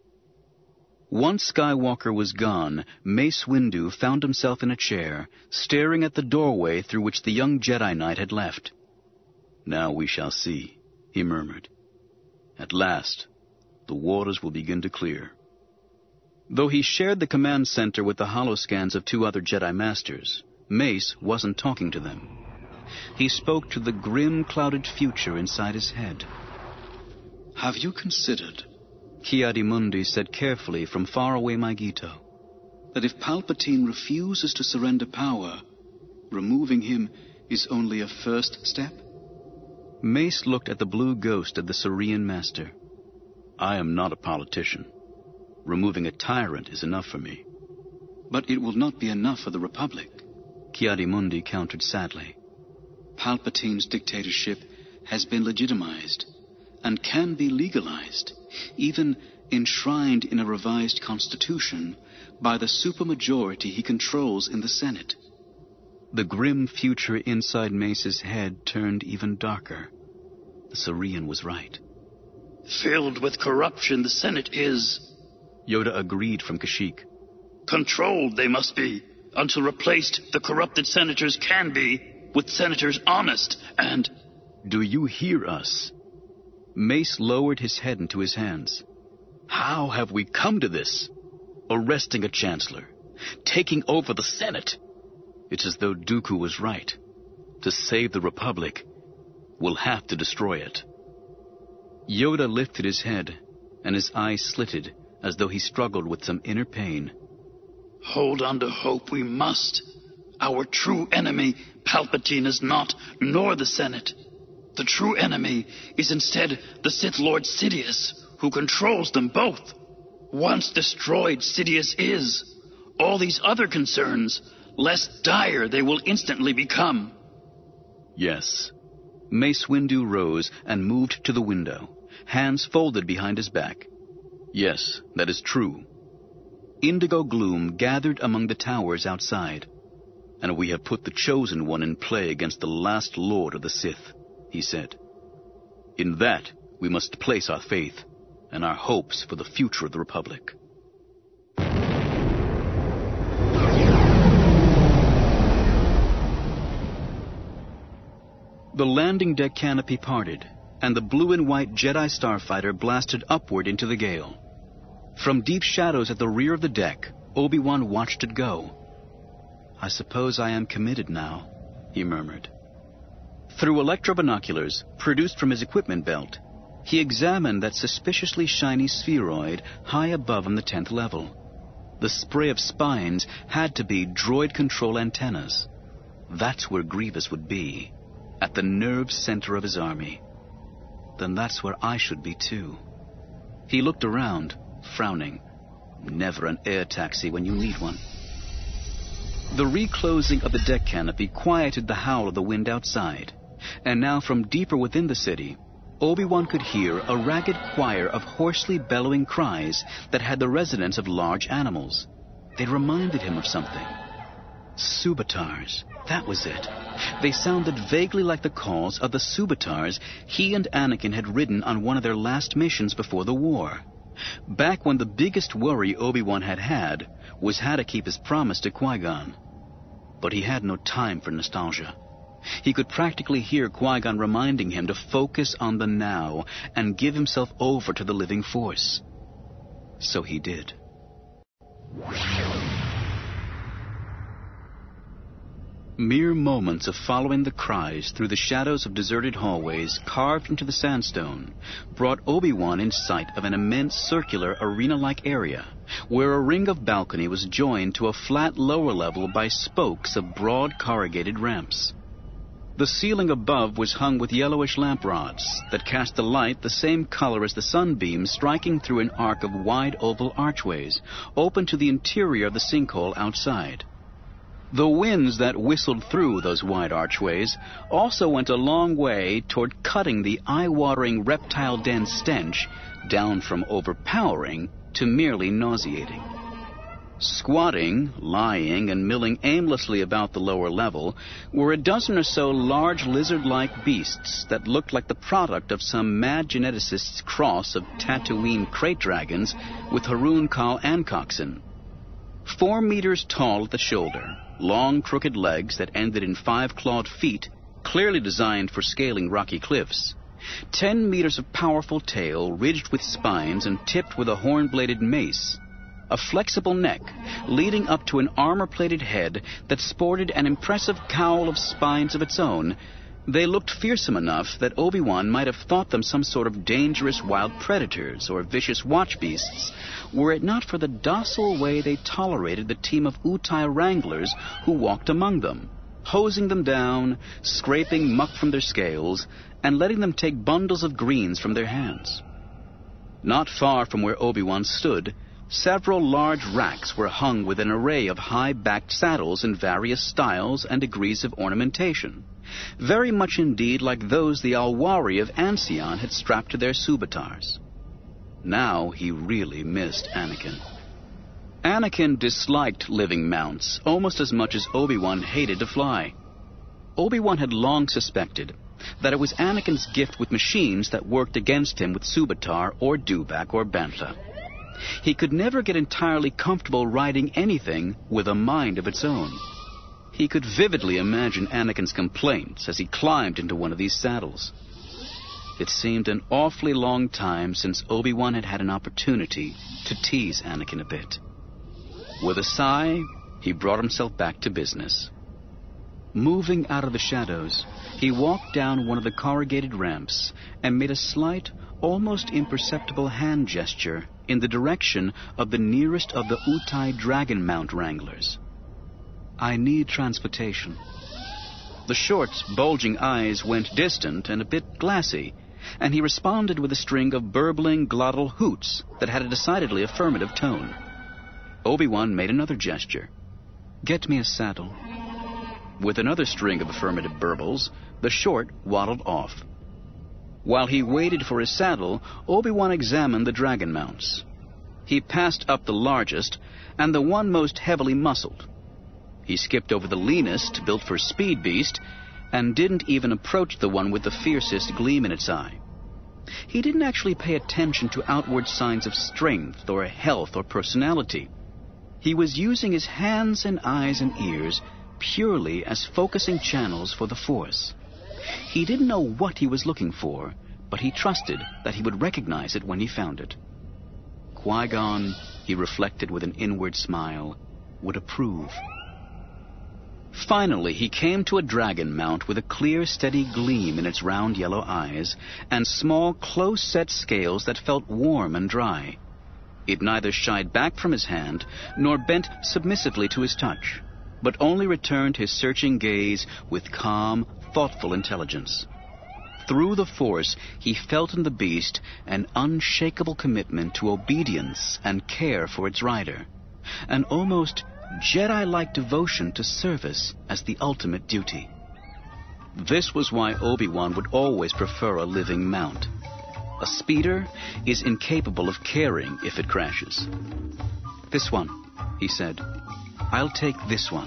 Once Skywalker was gone, Mace Windu found himself in a chair, staring at the doorway through which the young Jedi Knight had left. "Now we shall see," he murmured. At last, the waters will begin to clear. Though he shared the command center with the holoscans of two other Jedi Masters, Mace wasn't talking to them. He spoke to the grim, clouded future inside his head. Have you considered, Ki-Adi-Mundi said carefully from far away Megiddo, that if Palpatine refuses to surrender power, removing him is only a first step? Mace looked at the blue ghost of the Sarean Master. I am not a politician. Removing a tyrant is enough for me. But it will not be enough for the Republic, Ki-Adi-Mundi countered sadly. Palpatine's dictatorship has been legitimized and can be legalized, even enshrined in a revised constitution by the supermajority he controls in the Senate. The grim future inside Mace's head turned even darker. The Sarean was right. Filled with corruption, the Senate is. Yoda agreed from Kashyyyk. Controlled they must be, until replaced the corrupted senators can be with senators honest and... Do you hear us? Mace lowered his head into his hands. How have we come to this? Arresting a chancellor, taking over the Senate. It's as though Dooku was right. To save the Republic, we'll have to destroy it. Yoda lifted his head, and his eyes slitted as though he struggled with some inner pain. Hold on to hope we must. Our true enemy, Palpatine, is not, nor the Senate. The true enemy is instead the Sith Lord Sidious, who controls them both. Once destroyed, Sidious is. All these other concerns, less dire they will instantly become. Yes. Mace Windu rose and moved to the window, hands folded behind his back. Yes, that is true. Indigo gloom gathered among the towers outside. And we have put the Chosen One in play against the last Lord of the Sith, he said. In that, we must place our faith and our hopes for the future of the Republic. The landing deck canopy parted, and the blue and white Jedi starfighter blasted upward into the gale. From deep shadows at the rear of the deck, Obi-Wan watched it go. I suppose I am committed now, he murmured. Through electrobinoculars, produced from his equipment belt, he examined that suspiciously shiny spheroid high above on the tenth level. The spray of spines had to be droid control antennas. That's where Grievous would be, at the nerve center of his army. Then that's where I should be too. He looked around, frowning. Never an air taxi when you need one. The reclosing of the deck canopy quieted the howl of the wind outside, and now from deeper within the city, Obi-Wan could hear a ragged choir of hoarsely bellowing cries that had the resonance of large animals. They reminded him of something. Subatars, that was it. They sounded vaguely like the calls of the Subatars he and Anakin had ridden on one of their last missions before the war. Back when the biggest worry Obi-Wan had had was how to keep his promise to Qui-Gon. But he had no time for nostalgia. He could practically hear Qui-Gon reminding him to focus on the now and give himself over to the living force. So he did. Mere moments of following the cries through the shadows of deserted hallways carved into the sandstone brought Obi-Wan in sight of an immense circular arena-like area where a ring of balcony was joined to a flat lower level by spokes of broad corrugated ramps. The ceiling above was hung with yellowish lamp rods that cast a light the same color as the sunbeams striking through an arc of wide oval archways open to the interior of the sinkhole outside. The winds that whistled through those wide archways also went a long way toward cutting the eye-watering reptile den stench down from overpowering to merely nauseating. Squatting, lying, and milling aimlessly about the lower level were a dozen or so large lizard-like beasts that looked like the product of some mad geneticist's cross of Tatooine crate dragons with Harun Kal Ancoxen. Four meters tall at the shoulder, long crooked legs that ended in five clawed feet, clearly designed for scaling rocky cliffs, Ten meters of powerful tail, ridged with spines and tipped with a horn-bladed mace. A flexible neck, leading up to an armor-plated head that sported an impressive cowl of spines of its own. They looked fearsome enough that Obi-Wan might have thought them some sort of dangerous wild predators or vicious watch beasts, were it not for the docile way they tolerated the team of Utai wranglers who walked among them, hosing them down, scraping muck from their scales, and letting them take bundles of greens from their hands. Not far from where Obi-Wan stood, several large racks were hung with an array of high-backed saddles in various styles and degrees of ornamentation, very much indeed like those the Alwari of Ancion had strapped to their Subatars. Now he really missed Anakin. Anakin disliked living mounts almost as much as Obi-Wan hated to fly. Obi-Wan had long suspected that it was Anakin's gift with machines that worked against him with Subatar or Dewback or Bantha. He could never get entirely comfortable riding anything with a mind of its own. He could vividly imagine Anakin's complaints as he climbed into one of these saddles. It seemed an awfully long time since Obi-Wan had had an opportunity to tease Anakin a bit. With a sigh, he brought himself back to business. Moving out of the shadows, he walked down one of the corrugated ramps and made a slight, almost imperceptible hand gesture in the direction of the nearest of the Utai Dragon Mount wranglers. "I need transportation." The Short's bulging eyes went distant and a bit glassy, and he responded with a string of burbling glottal hoots that had a decidedly affirmative tone. Obi-Wan made another gesture. "Get me a saddle." With another string of affirmative burbles, the Short waddled off. While he waited for his saddle, Obi-Wan examined the dragon mounts. He passed up the largest and the one most heavily muscled. He skipped over the leanest, built for speed beast, and didn't even approach the one with the fiercest gleam in its eye. He didn't actually pay attention to outward signs of strength or health or personality. He was using his hands and eyes and ears purely as focusing channels for the Force. He didn't know what he was looking for, but he trusted that he would recognize it when he found it. Qui-Gon, he reflected with an inward smile, would approve. Finally, he came to a dragon mount with a clear, steady gleam in its round yellow eyes and small, close-set scales that felt warm and dry. It neither shied back from his hand nor bent submissively to his touch, but only returned his searching gaze with calm, thoughtful intelligence. Through the Force, he felt in the beast an unshakable commitment to obedience and care for its rider, an almost Jedi-like devotion to service as the ultimate duty. This was why Obi-Wan would always prefer a living mount. A speeder is incapable of caring if it crashes. "This one," he said. "I'll take this one."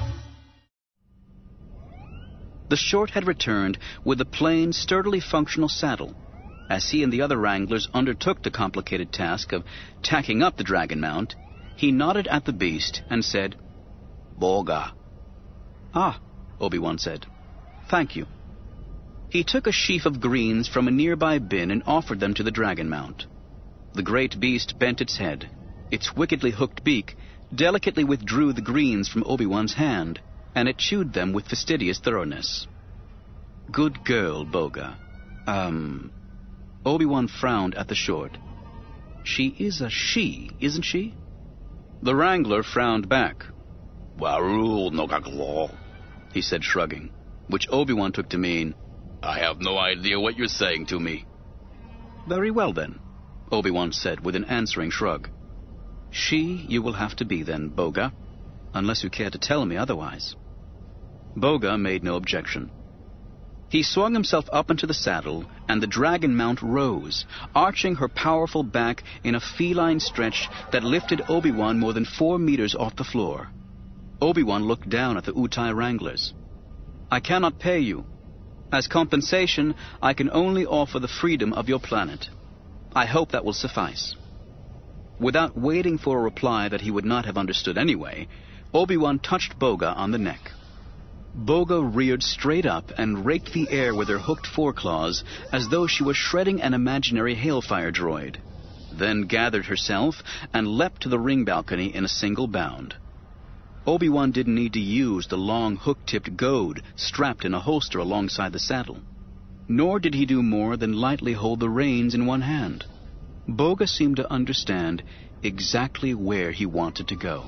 The Short had returned with a plain, sturdily functional saddle. As he and the other wranglers undertook the complicated task of tacking up the dragon mount, he nodded at the beast and said, "Boga." "Ah," Obi-Wan said. "Thank you." He took a sheaf of greens from a nearby bin and offered them to the dragon mount. The great beast bent its head. Its wickedly hooked beak delicately withdrew the greens from Obi-Wan's hand, and it chewed them with fastidious thoroughness. "Good girl, Boga. Um... Obi-Wan frowned at the Short. "She is a she, isn't she?" The wrangler frowned back. "Warul Nogaglo," he said, shrugging, which Obi-Wan took to mean, "I have no idea what you're saying to me." "Very well, then," Obi-Wan said with an answering shrug. "She you will have to be, then, Boga, unless you care to tell me otherwise." Boga made no objection. He swung himself up into the saddle, and the dragon mount rose, arching her powerful back in a feline stretch that lifted Obi-Wan more than four meters off the floor. Obi-Wan looked down at the Utai wranglers. "I cannot pay you. As compensation, I can only offer the freedom of your planet. I hope that will suffice." Without waiting for a reply that he would not have understood anyway, Obi-Wan touched Boga on the neck. Boga reared straight up and raked the air with her hooked foreclaws as though she was shredding an imaginary hailfire droid, then gathered herself and leapt to the ring balcony in a single bound. Obi-Wan didn't need to use the long hook-tipped goad strapped in a holster alongside the saddle, nor did he do more than lightly hold the reins in one hand. Boga seemed to understand exactly where he wanted to go.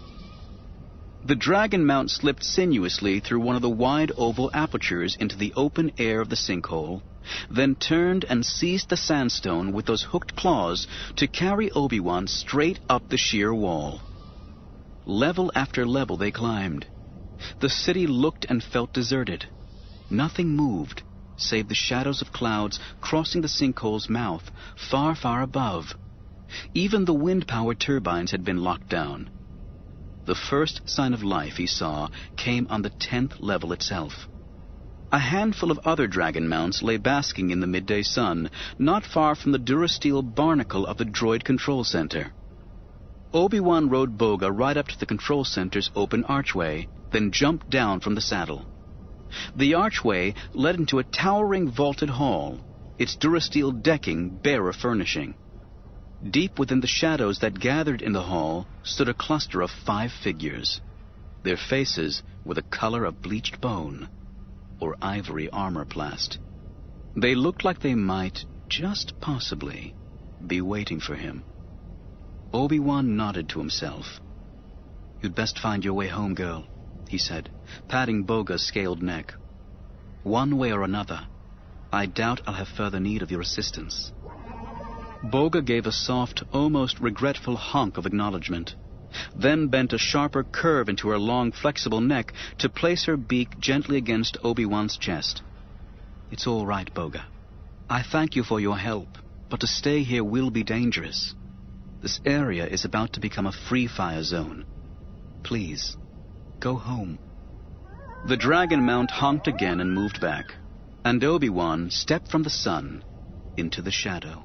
The dragon mount slipped sinuously through one of the wide oval apertures into the open air of the sinkhole, then turned and seized the sandstone with those hooked claws to carry Obi-Wan straight up the sheer wall. Level after level they climbed. The city looked and felt deserted. Nothing moved, save the shadows of clouds crossing the sinkhole's mouth far, far above. Even the wind-powered turbines had been locked down. The first sign of life he saw came on the tenth level itself. A handful of other dragon mounts lay basking in the midday sun, not far from the Durasteel barnacle of the droid control center. Obi-Wan rode Boga right up to the control center's open archway, then jumped down from the saddle. The archway led into a towering vaulted hall, its Durasteel decking bare of furnishing. Deep within the shadows that gathered in the hall stood a cluster of five figures. Their faces were the color of bleached bone, or ivory armor plast. They looked like they might, just possibly, be waiting for him. Obi-Wan nodded to himself. "You'd best find your way home, girl," he said, patting Boga's scaled neck. "One way or another, I doubt I'll have further need of your assistance." Boga gave a soft, almost regretful honk of acknowledgement, then bent a sharper curve into her long, flexible neck to place her beak gently against Obi-Wan's chest. "It's all right, Boga. I thank you for your help, but to stay here will be dangerous. This area is about to become a free-fire zone. Please, go home." The dragon mount honked again and moved back, and Obi-Wan stepped from the sun into the shadow.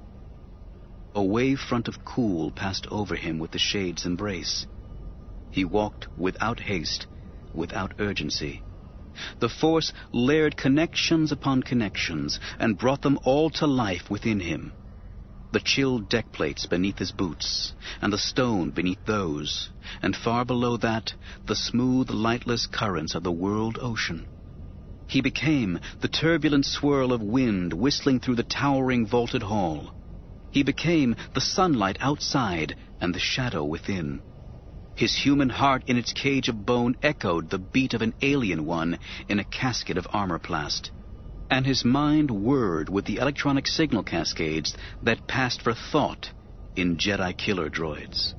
A wave front of cool passed over him with the shade's embrace. He walked without haste, without urgency. The Force layered connections upon connections and brought them all to life within him. The chill deck plates beneath his boots, and the stone beneath those, and far below that, the smooth, lightless currents of the world ocean. He became the turbulent swirl of wind whistling through the towering vaulted hall. He became the sunlight outside and the shadow within. His human heart in its cage of bone echoed the beat of an alien one in a casket of armor plast. And his mind whirred with the electronic signal cascades that passed for thought in Jedi killer droids.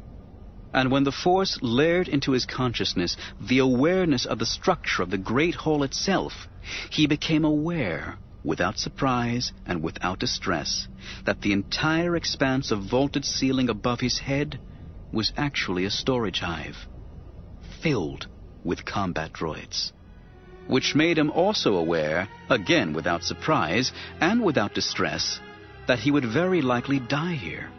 And when the Force layered into his consciousness the awareness of the structure of the great hall itself, he became aware, without surprise and without distress, that the entire expanse of vaulted ceiling above his head was actually a storage hive, filled with combat droids. Which made him also aware, again without surprise and without distress, that he would very likely die here.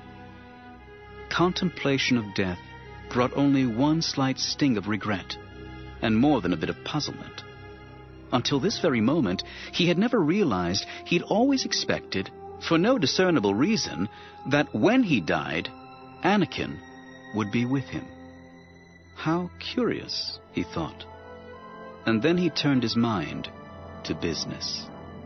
Contemplation of death brought only one slight sting of regret, and more than a bit of puzzlement. Until this very moment, he had never realized he'd always expected, for no discernible reason, that when he died, Anakin would be with him. How curious, he thought. And then he turned his mind to business.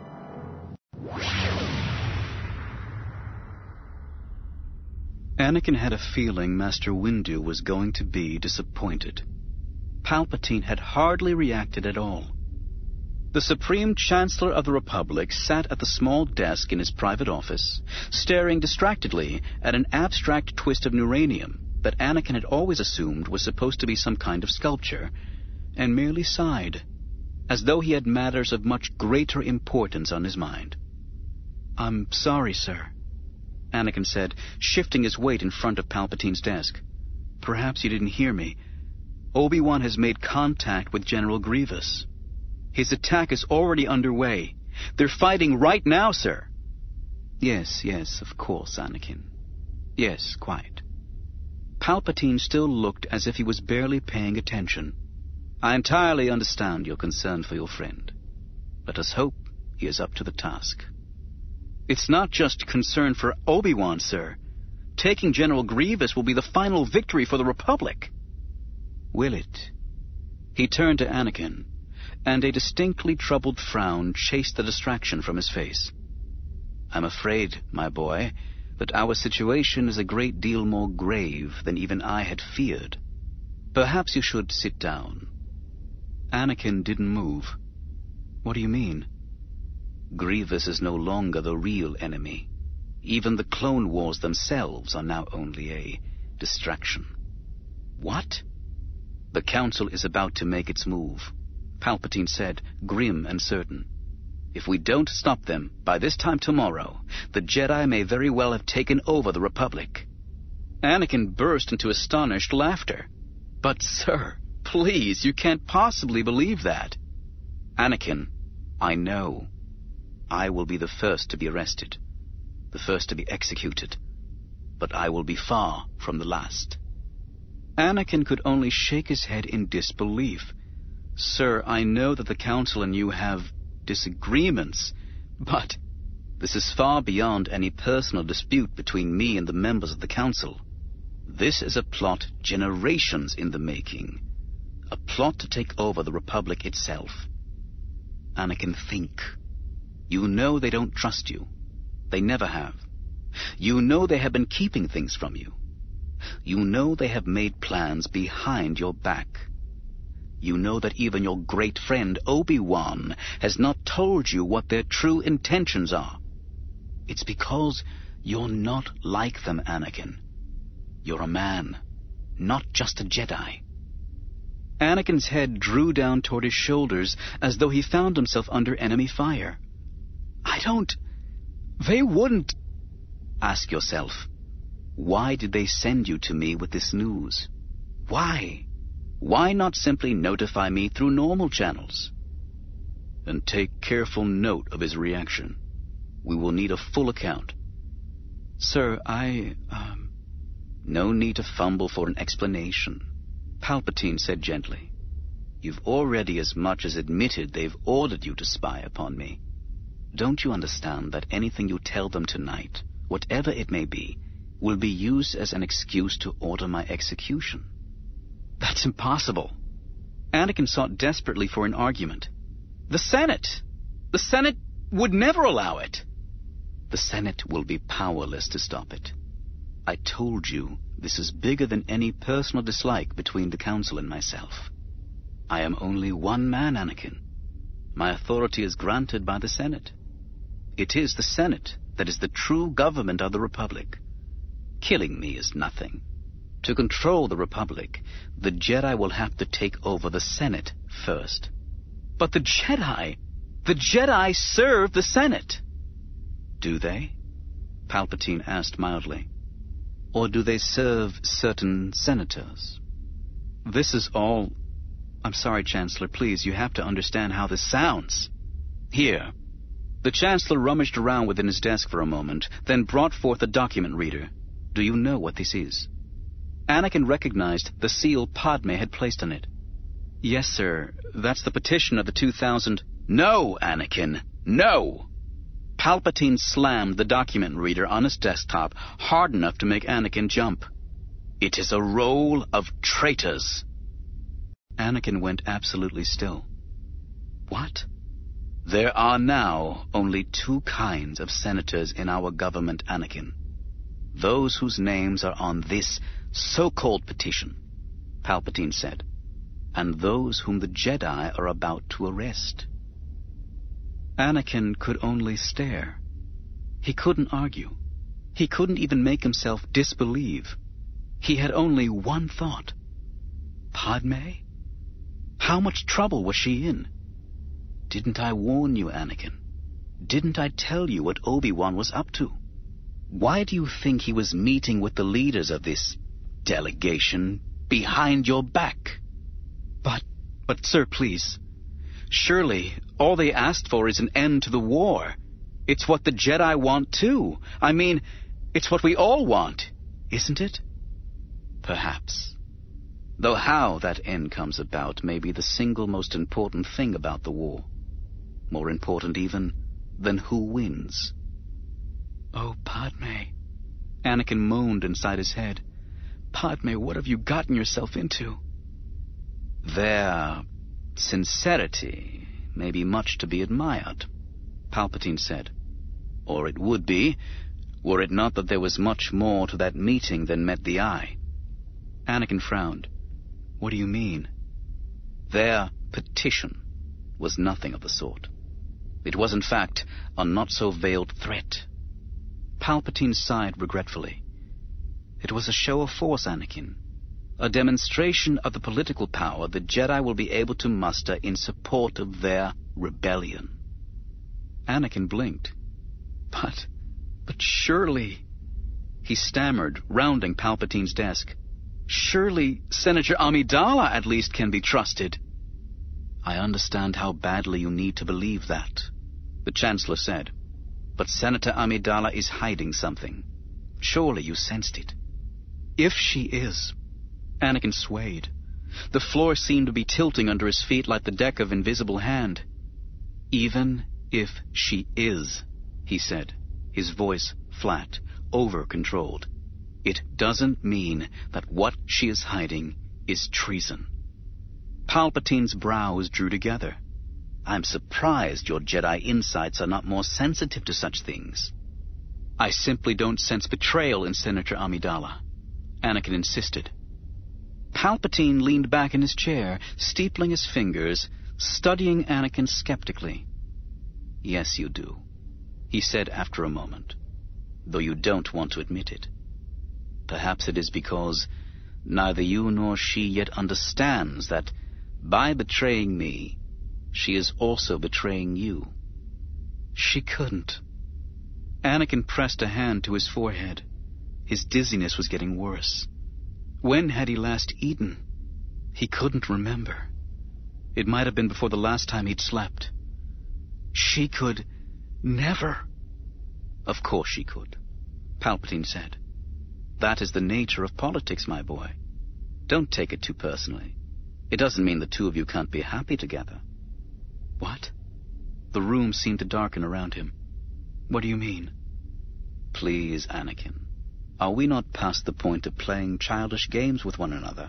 Anakin had a feeling Master Windu was going to be disappointed. Palpatine had hardly reacted at all. The Supreme Chancellor of the Republic sat at the small desk in his private office, staring distractedly at an abstract twist of neuranium that Anakin had always assumed was supposed to be some kind of sculpture, and merely sighed, as though he had matters of much greater importance on his mind. "I'm sorry, sir," Anakin said, shifting his weight in front of Palpatine's desk. "Perhaps you didn't hear me. Obi-Wan has made contact with General Grievous. His attack is already underway. They're fighting right now, sir." "Yes, yes, of course, Anakin. Yes, quite." Palpatine still looked as if he was barely paying attention. I entirely understand your concern for your friend. Let us hope he is up to the task. It's not just concern for Obi-Wan, sir. Taking General Grievous will be the final victory for the Republic. Will it? He turned to Anakin, and a distinctly troubled frown chased the distraction from his face. I'm afraid, my boy, that our situation is a great deal more grave than even I had feared. Perhaps you should sit down. Anakin didn't move. What do you mean? Grievous is no longer the real enemy. Even the Clone Wars themselves are now only a distraction. What? The Council is about to make its move, Palpatine said, grim and certain. If we don't stop them, by this time tomorrow, the Jedi may very well have taken over the Republic. Anakin burst into astonished laughter. But, sir, please, you can't possibly believe that. Anakin, I know. I will be the first to be arrested, the first to be executed, but I will be far from the last. Anakin could only shake his head in disbelief. Sir, I know that the Council and you have disagreements, but this is far beyond any personal dispute between me and the members of the Council. This is a plot generations in the making, a plot to take over the Republic itself. Anakin, think. You know they don't trust you. They never have. You know they have been keeping things from you. You know they have made plans behind your back. You know that even your great friend Obi-Wan has not told you what their true intentions are. It's because you're not like them, Anakin. You're a man, not just a Jedi. Anakin's head drew down toward his shoulders as though he found himself under enemy fire. I don't... They wouldn't... Ask yourself, why did they send you to me with this news? Why? Why not simply notify me through normal channels? And take careful note of his reaction. We will need a full account. Sir, I... Um, no need to fumble for an explanation, Palpatine said gently. You've already as much as admitted they've ordered you to spy upon me. Don't you understand that anything you tell them tonight, whatever it may be, will be used as an excuse to order my execution? That's impossible. Anakin sought desperately for an argument. The Senate! The Senate would never allow it! The Senate will be powerless to stop it. I told you this is bigger than any personal dislike between the Council and myself. I am only one man, Anakin. My authority is granted by the Senate. It is the Senate that is the true government of the Republic. Killing me is nothing. To control the Republic, the Jedi will have to take over the Senate first. But the Jedi... The Jedi serve the Senate. Do they? Palpatine asked mildly. Or do they serve certain senators? This is all... I'm sorry, Chancellor, please, you have to understand how this sounds. Here. The Chancellor rummaged around within his desk for a moment, then brought forth a document reader. Do you know what this is? Anakin recognized the seal Padme had placed on it. Yes, sir. That's the petition of the two thousand... No, Anakin. No! Palpatine slammed the document reader on his desktop hard enough to make Anakin jump. It is a roll of traitors. Anakin went absolutely still. What? There are now only two kinds of senators in our government, Anakin. Those whose names are on this so-called petition, Palpatine said, and those whom the Jedi are about to arrest. Anakin could only stare. He couldn't argue. He couldn't even make himself disbelieve. He had only one thought. Padme? How much trouble was she in? Didn't I warn you, Anakin? Didn't I tell you what Obi-Wan was up to? Why do you think he was meeting with the leaders of this delegation behind your back? But, but, sir, please. Surely, all they asked for is an end to the war. It's what the Jedi want, too. I mean, it's what we all want, isn't it? Perhaps. Though how that end comes about may be the single most important thing about the war. More important even than who wins. Oh, Padme. Anakin moaned inside his head. Padme, what have you gotten yourself into? Their sincerity may be much to be admired, Palpatine said. Or it would be, were it not that there was much more to that meeting than met the eye. Anakin frowned. What do you mean? Their petition was nothing of the sort. It was, in fact, a not-so-veiled threat. Palpatine sighed regretfully. It was a show of force, Anakin. A demonstration of the political power the Jedi will be able to muster in support of their rebellion. Anakin blinked. But, but surely... He stammered, rounding Palpatine's desk. Surely Senator Amidala at least can be trusted. I understand how badly you need to believe that, the Chancellor said. But Senator Amidala is hiding something. Surely you sensed it. If she is... Anakin swayed. The floor seemed to be tilting under his feet like the deck of Invisible Hand. Even if she is, he said, his voice flat, over-controlled. It doesn't mean that what she is hiding is treason. Palpatine's brows drew together. I'm surprised your Jedi insights are not more sensitive to such things. I simply don't sense betrayal in Senator Amidala, Anakin insisted. Palpatine leaned back in his chair, steepling his fingers, studying Anakin skeptically. Yes, you do, he said after a moment, though you don't want to admit it. Perhaps it is because neither you nor she yet understands that by betraying me, she is also betraying you. She couldn't. Anakin pressed a hand to his forehead. His dizziness was getting worse. When had he last eaten? He couldn't remember. It might have been before the last time he'd slept. She could never. Of course she could, Palpatine said. That is the nature of politics, my boy. Don't take it too personally. It doesn't mean the two of you can't be happy together. What? The room seemed to darken around him. What do you mean? Please, Anakin. Are we not past the point of playing childish games with one another?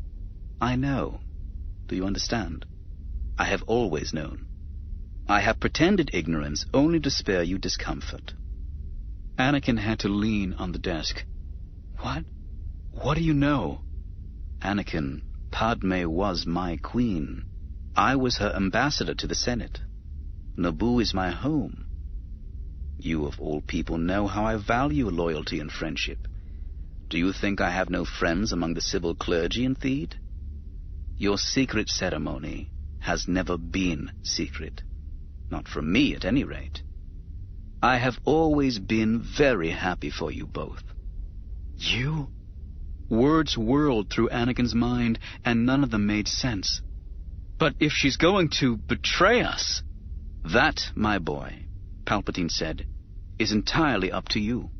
I know. Do you understand? I have always known. I have pretended ignorance only to spare you discomfort. Anakin had to lean on the desk. What? What do you know? Anakin, Padme was my queen. I was her ambassador to the Senate. Naboo is my home. You of all people know how I value loyalty and friendship. Do you think I have no friends among the civil clergy in Theed? Your secret ceremony has never been secret. Not from me, at any rate. I have always been very happy for you both. You? Words whirled through Anakin's mind, and none of them made sense. But if she's going to betray us... That, my boy, Palpatine said, is entirely up to you.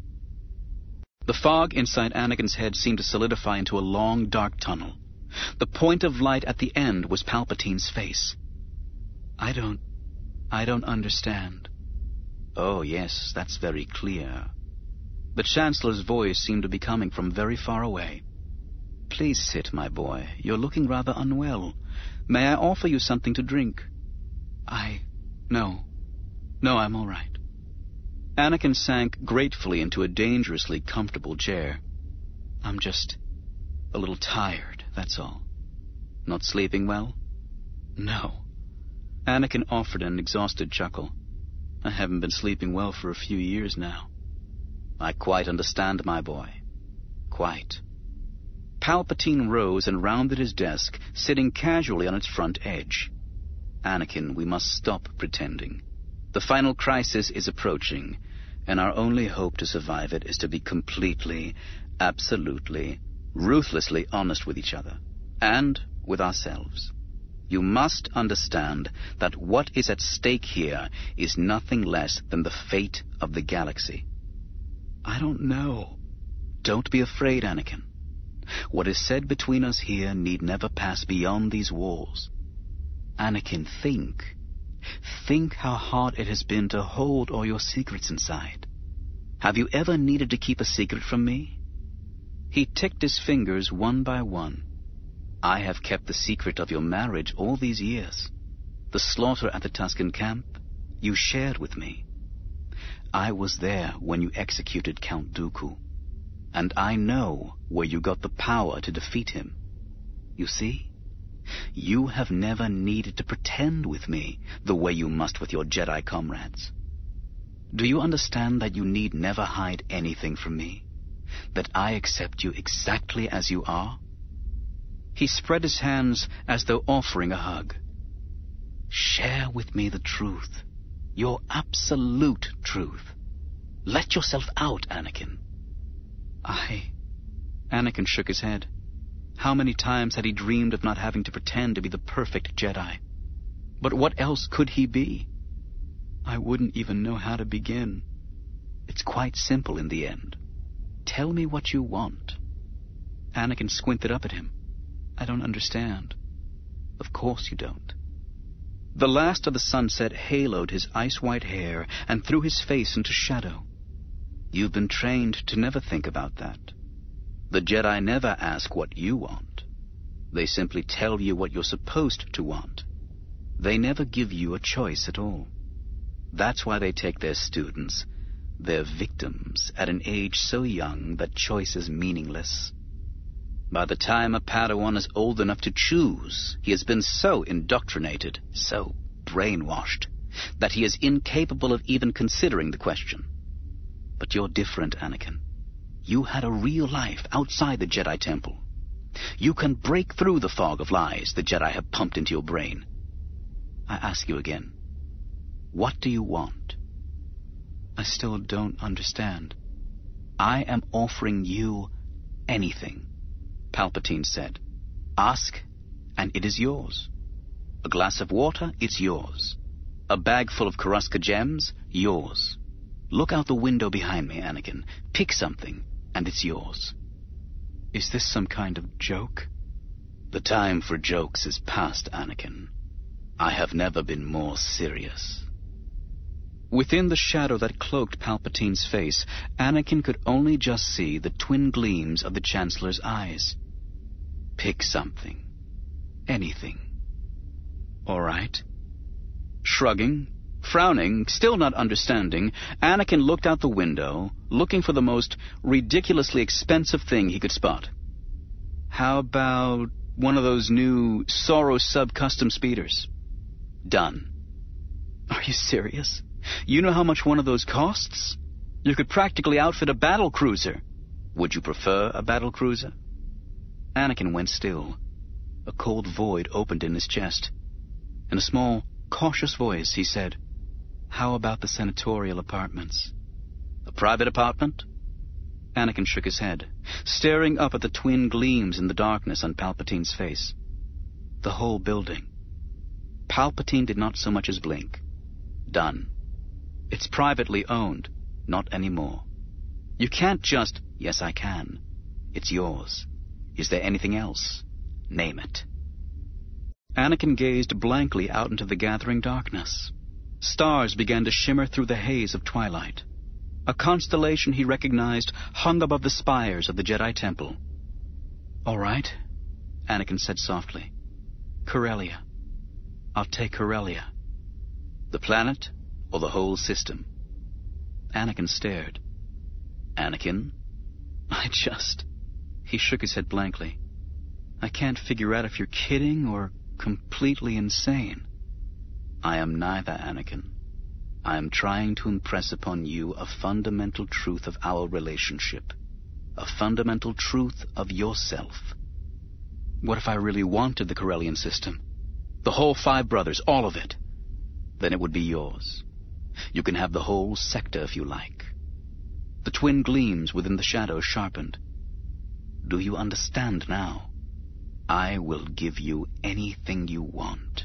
The fog inside Anakin's head seemed to solidify into a long, dark tunnel. The point of light at the end was Palpatine's face. I don't... I don't understand. Oh, yes, that's very clear. The Chancellor's voice seemed to be coming from very far away. Please sit, my boy. You're looking rather unwell. May I offer you something to drink? I... No. No, I'm all right. Anakin sank gratefully into a dangerously comfortable chair. I'm just a little tired, that's all. Not sleeping well? No. Anakin offered an exhausted chuckle. I haven't been sleeping well for a few years now. I quite understand, my boy. Quite. Palpatine rose and rounded his desk, sitting casually on its front edge. Anakin, we must stop pretending. The final crisis is approaching, and our only hope to survive it is to be completely, absolutely, ruthlessly honest with each other, and with ourselves. You must understand that what is at stake here is nothing less than the fate of the galaxy. I don't know. Don't be afraid, Anakin. What is said between us here need never pass beyond these walls. Anakin, think. Think how hard it has been to hold all your secrets inside. Have you ever needed to keep a secret from me? He ticked his fingers one by one. I have kept the secret of your marriage all these years. The slaughter at the Tusken camp, you shared with me. I was there when you executed Count Dooku, and I know where you got the power to defeat him. You see? You have never needed to pretend with me the way you must with your Jedi comrades. Do you understand that you need never hide anything from me? That I accept you exactly as you are? He spread his hands as though offering a hug. Share with me the truth, your absolute truth. Let yourself out, Anakin. I... Anakin shook his head. How many times had he dreamed of not having to pretend to be the perfect Jedi? But what else could he be? I wouldn't even know how to begin. It's quite simple in the end. Tell me what you want. Anakin squinted up at him. I don't understand. Of course you don't. The last of the sunset haloed his ice-white hair and threw his face into shadow. You've been trained to never think about that. The Jedi never ask what you want. They simply tell you what you're supposed to want. They never give you a choice at all. That's why they take their students, their victims, at an age so young that choice is meaningless. By the time a Padawan is old enough to choose, he has been so indoctrinated, so brainwashed, that he is incapable of even considering the question. But you're different, Anakin. You had a real life outside the Jedi Temple. You can break through the fog of lies the Jedi have pumped into your brain. I ask you again, what do you want? I still don't understand. I am offering you anything, Palpatine said. Ask, and it is yours. A glass of water, it's yours. A bag full of Karuska gems, yours. Look out the window behind me, Anakin. Pick something, and it's yours. Is this some kind of joke? The time for jokes is past, Anakin. I have never been more serious. Within the shadow that cloaked Palpatine's face, Anakin could only just see the twin gleams of the Chancellor's eyes. Pick something. Anything. All right. Shrugging, frowning, still not understanding, Anakin looked out the window, looking for the most ridiculously expensive thing he could spot. How about one of those new Soros sub-custom speeders? Done. Are you serious? You know how much one of those costs? You could practically outfit a battle cruiser. Would you prefer a battle cruiser? Anakin went still. A cold void opened in his chest. In a small, cautious voice, he said, How about the senatorial apartments? A private apartment? Anakin shook his head, staring up at the twin gleams in the darkness on Palpatine's face. The whole building. Palpatine did not so much as blink. Done. It's privately owned, not anymore. You can't just, yes, I can. It's yours. Is there anything else? Name it. Anakin gazed blankly out into the gathering darkness. Stars began to shimmer through the haze of twilight. A constellation he recognized hung above the spires of the Jedi Temple. All right, Anakin said softly. Corellia. I'll take Corellia. The planet or the whole system? Anakin stared. Anakin? I just... He shook his head blankly. I can't figure out if you're kidding or completely insane. I am neither, Anakin. I am trying to impress upon you a fundamental truth of our relationship. A fundamental truth of yourself. What if I really wanted the Corellian system? The whole Five Brothers, all of it? Then it would be yours. You can have the whole sector if you like. The twin gleams within the shadows sharpened. Do you understand now? I will give you anything you want.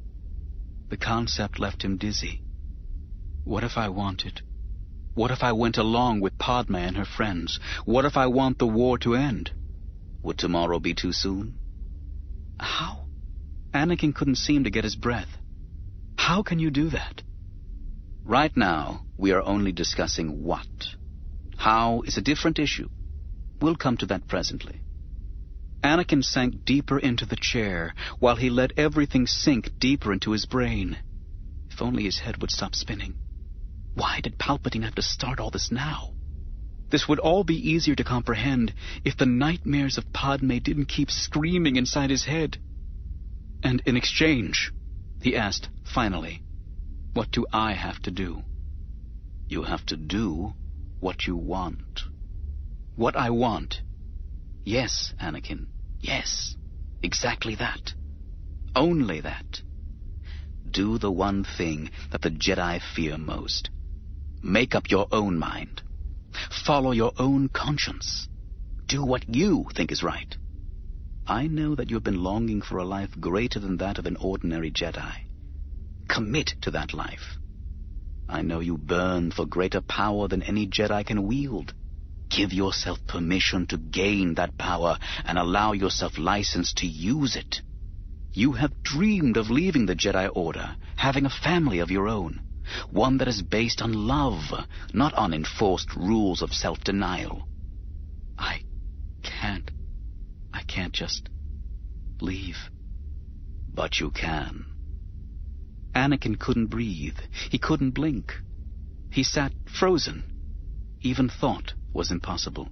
The concept left him dizzy. What if I wanted? What if I went along with Padme and her friends? What if I want the war to end? Would tomorrow be too soon? How? Anakin couldn't seem to get his breath. How can you do that? Right now, we are only discussing what. How is a different issue. We'll come to that presently. Anakin sank deeper into the chair while he let everything sink deeper into his brain. If only his head would stop spinning. Why did Palpatine have to start all this now? This would all be easier to comprehend if the nightmares of Padme didn't keep screaming inside his head. And in exchange, he asked, finally, what do I have to do? You have to do what you want. What I want? Yes, Anakin. Yes. Exactly that. Only that. Do the one thing that the Jedi fear most. Make up your own mind. Follow your own conscience. Do what you think is right. I know that you have been longing for a life greater than that of an ordinary Jedi. Commit to that life. I know you burn for greater power than any Jedi can wield. Give yourself permission to gain that power and allow yourself license to use it. You have dreamed of leaving the Jedi Order, having a family of your own, one that is based on love, not on enforced rules of self-denial. I can't. I can't just leave. But you can. Anakin couldn't breathe. He couldn't blink. He sat frozen. Even thought was impossible.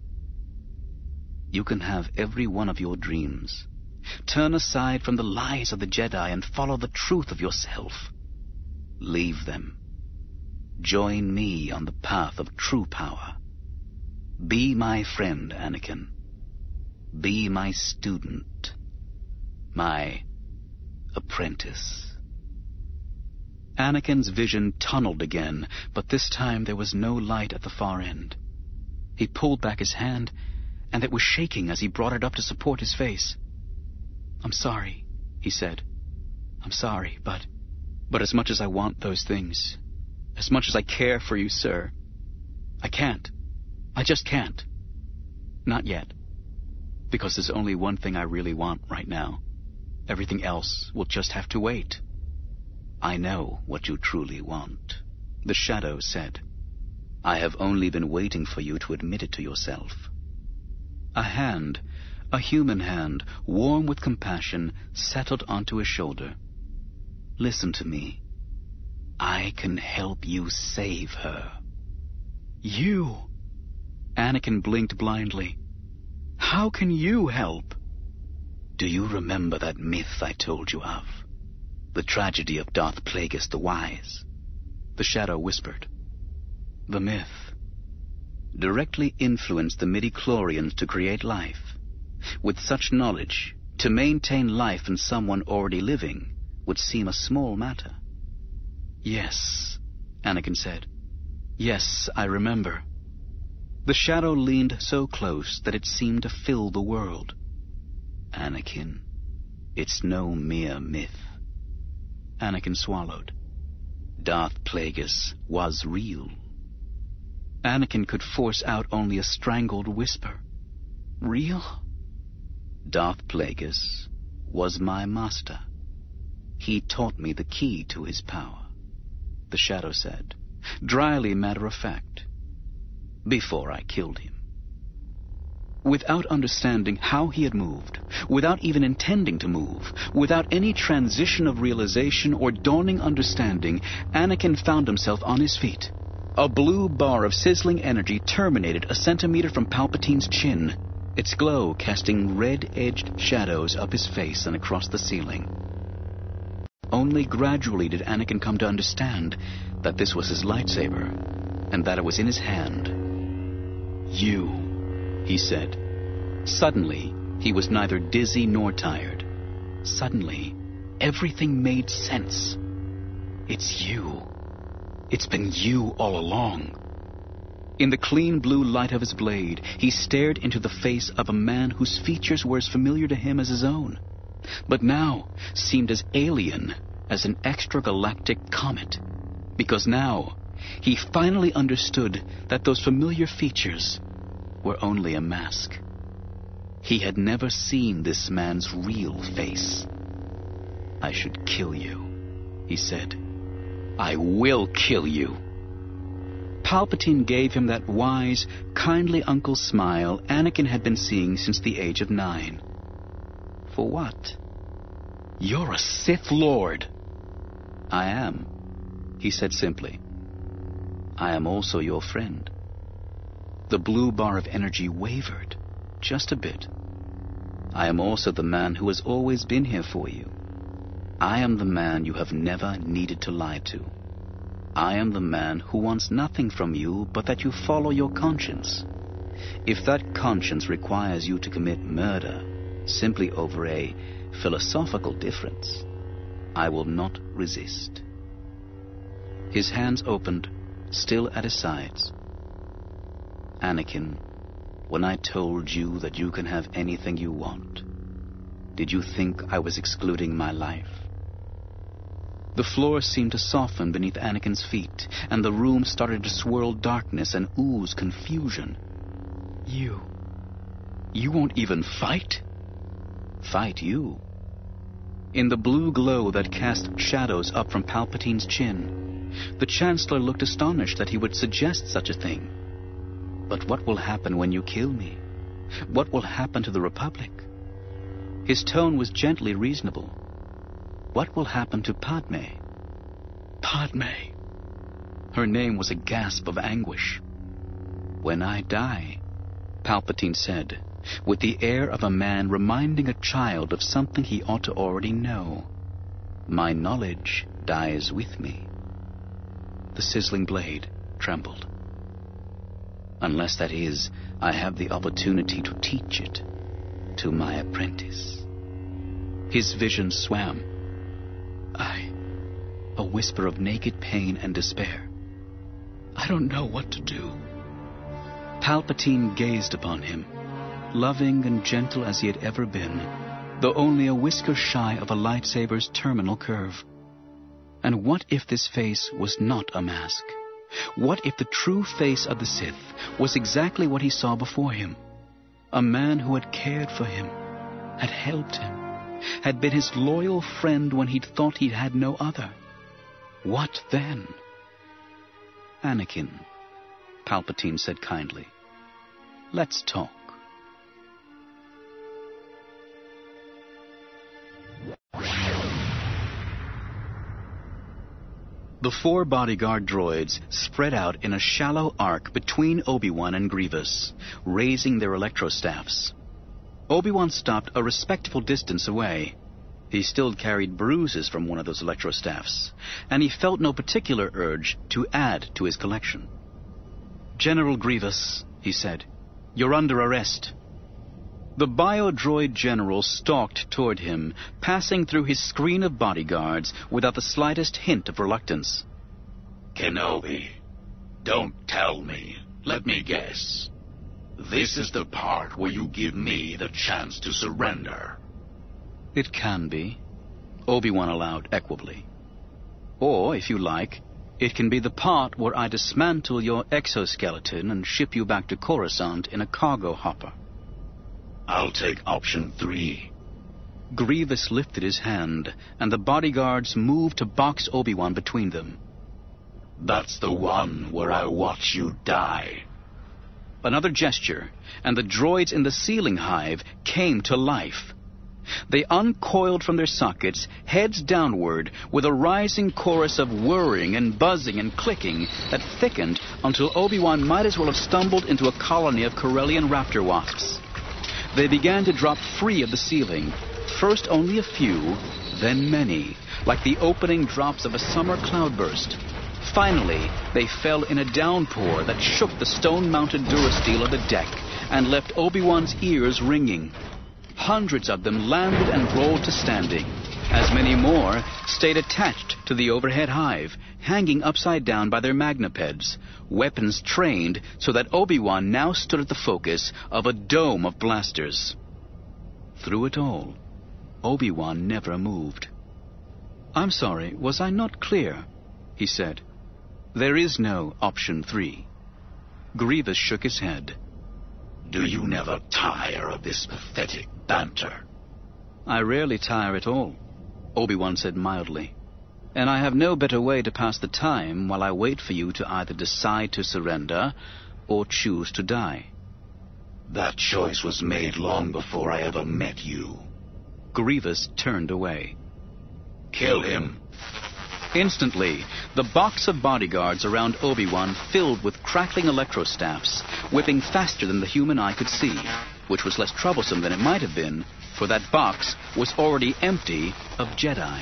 You can have every one of your dreams. Turn aside from the lies of the Jedi and follow the truth of yourself. Leave them. Join me on the path of true power. Be my friend, Anakin. Be my student. My apprentice. Anakin's vision tunneled again, but this time there was no light at the far end. He pulled back his hand, and it was shaking as he brought it up to support his face. I'm sorry, he said. I'm sorry, but... But as much as I want those things, as much as I care for you, sir, I can't. I just can't. Not yet. Because there's only one thing I really want right now. Everything else will just have to wait. I know what you truly want, the Shadow said. I have only been waiting for you to admit it to yourself. A hand, a human hand, warm with compassion, settled onto his shoulder. Listen to me. I can help you save her. You? Anakin blinked blindly. How can you help? Do you remember that myth I told you of? The tragedy of Darth Plagueis the Wise? The Shadow whispered. The myth directly influenced the midi-chlorians to create life. With such knowledge, to maintain life in someone already living would seem a small matter. Yes, Anakin said. Yes, I remember. The Shadow leaned so close that it seemed to fill the world. Anakin, it's no mere myth. Anakin swallowed. Darth Plagueis was real. Anakin could force out only a strangled whisper. Real? Darth Plagueis was my master. He taught me the key to his power, the Shadow said, dryly matter of fact, before I killed him. Without understanding how he had moved, without even intending to move, without any transition of realization or dawning understanding, Anakin found himself on his feet. A blue bar of sizzling energy terminated a centimeter from Palpatine's chin, its glow casting red-edged shadows up his face and across the ceiling. Only gradually did Anakin come to understand that this was his lightsaber, and that it was in his hand. You, he said. Suddenly, he was neither dizzy nor tired. Suddenly, everything made sense. It's you. It's been you all along. In the clean blue light of his blade, he stared into the face of a man whose features were as familiar to him as his own, but now seemed as alien as an extragalactic comet, because now he finally understood that those familiar features were only a mask. He had never seen this man's real face. "I should kill you," he said. "I will kill you." Palpatine gave him that wise, kindly uncle smile Anakin had been seeing since the age of nine. For what? "You're a Sith Lord." "I am," he said simply. "I am also your friend." The blue bar of energy wavered, just a bit. "I am also the man who has always been here for you. I am the man you have never needed to lie to. I am the man who wants nothing from you but that you follow your conscience. If that conscience requires you to commit murder simply over a philosophical difference, I will not resist." His hands opened, still at his sides. "Anakin, when I told you that you can have anything you want, did you think I was excluding my life?" The floor seemed to soften beneath Anakin's feet, and the room started to swirl darkness and ooze confusion. You... you won't even fight?" "Fight you?" In the blue glow that cast shadows up from Palpatine's chin, the Chancellor looked astonished that he would suggest such a thing. "But what will happen when you kill me? What will happen to the Republic?" His tone was gently reasonable. "What will happen to Padme?" "Padme!" Her name was a gasp of anguish. "When I die," Palpatine said, with the air of a man reminding a child of something he ought to already know, "my knowledge dies with me." The sizzling blade trembled. "Unless, that is, I have the opportunity to teach it to my apprentice." His vision swam. I... A whisper of naked pain and despair. "I don't know what to do." Palpatine gazed upon him, loving and gentle as he had ever been, though only a whisker shy of a lightsaber's terminal curve. And what if this face was not a mask? What if the true face of the Sith was exactly what he saw before him? A man who had cared for him, had helped him, had been his loyal friend when he'd thought he'd had no other. What then? "Anakin," Palpatine said kindly, "let's talk." The four bodyguard droids spread out in a shallow arc between Obi-Wan and Grievous, raising their electrostaffs. Obi-Wan stopped a respectful distance away. He still carried bruises from one of those electrostaffs, and he felt no particular urge to add to his collection. "General Grievous," he said, "you're under arrest." The bio-droid general stalked toward him, passing through his screen of bodyguards without the slightest hint of reluctance. "Kenobi, don't tell me. Let me guess. This is the part where you give me the chance to surrender." "It can be," Obi-Wan allowed equably. "Or, if you like, it can be the part where I dismantle your exoskeleton and ship you back to Coruscant in a cargo hopper." "I'll take option three." Grievous lifted his hand, and the bodyguards moved to box Obi-Wan between them. "That's the one where I watch you die." Another gesture, and the droids in the ceiling hive came to life. They uncoiled from their sockets, heads downward, with a rising chorus of whirring and buzzing and clicking that thickened until Obi-Wan might as well have stumbled into a colony of Corellian raptor wasps. They began to drop free of the ceiling, first only a few, then many, like the opening drops of a summer cloudburst. Finally, they fell in a downpour that shook the stone-mounted durasteel of the deck and left Obi-Wan's ears ringing. Hundreds of them landed and rolled to standing. As many more stayed attached to the overhead hive, hanging upside down by their magnapeds, weapons trained so that Obi-Wan now stood at the focus of a dome of blasters. Through it all, Obi-Wan never moved. "I'm sorry, was I not clear?" he said. "There is no option three." Grievous shook his head. Do you never tire of this pathetic banter? I rarely tire at all, Obi-Wan said mildly. And I have no better way to pass the time while I wait for you to either decide to surrender or choose to die. That choice was made long before I ever met you. Grievous turned away. Kill him. Instantly, the box of bodyguards around Obi-Wan filled with crackling electrostaffs, whipping faster than the human eye could see, which was less troublesome than it might have been, for that box was already empty of Jedi.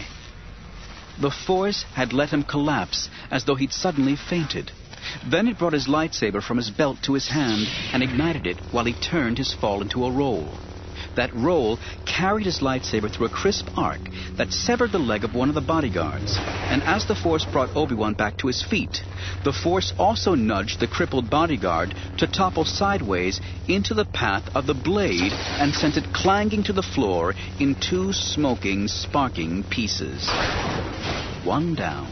The Force had let him collapse as though he'd suddenly fainted. Then it brought his lightsaber from his belt to his hand and ignited it while he turned his fall into a roll. That roll carried his lightsaber through a crisp arc that severed the leg of one of the bodyguards. And as the Force brought Obi-Wan back to his feet, the Force also nudged the crippled bodyguard to topple sideways into the path of the blade and sent it clanging to the floor in two smoking, sparking pieces. One down.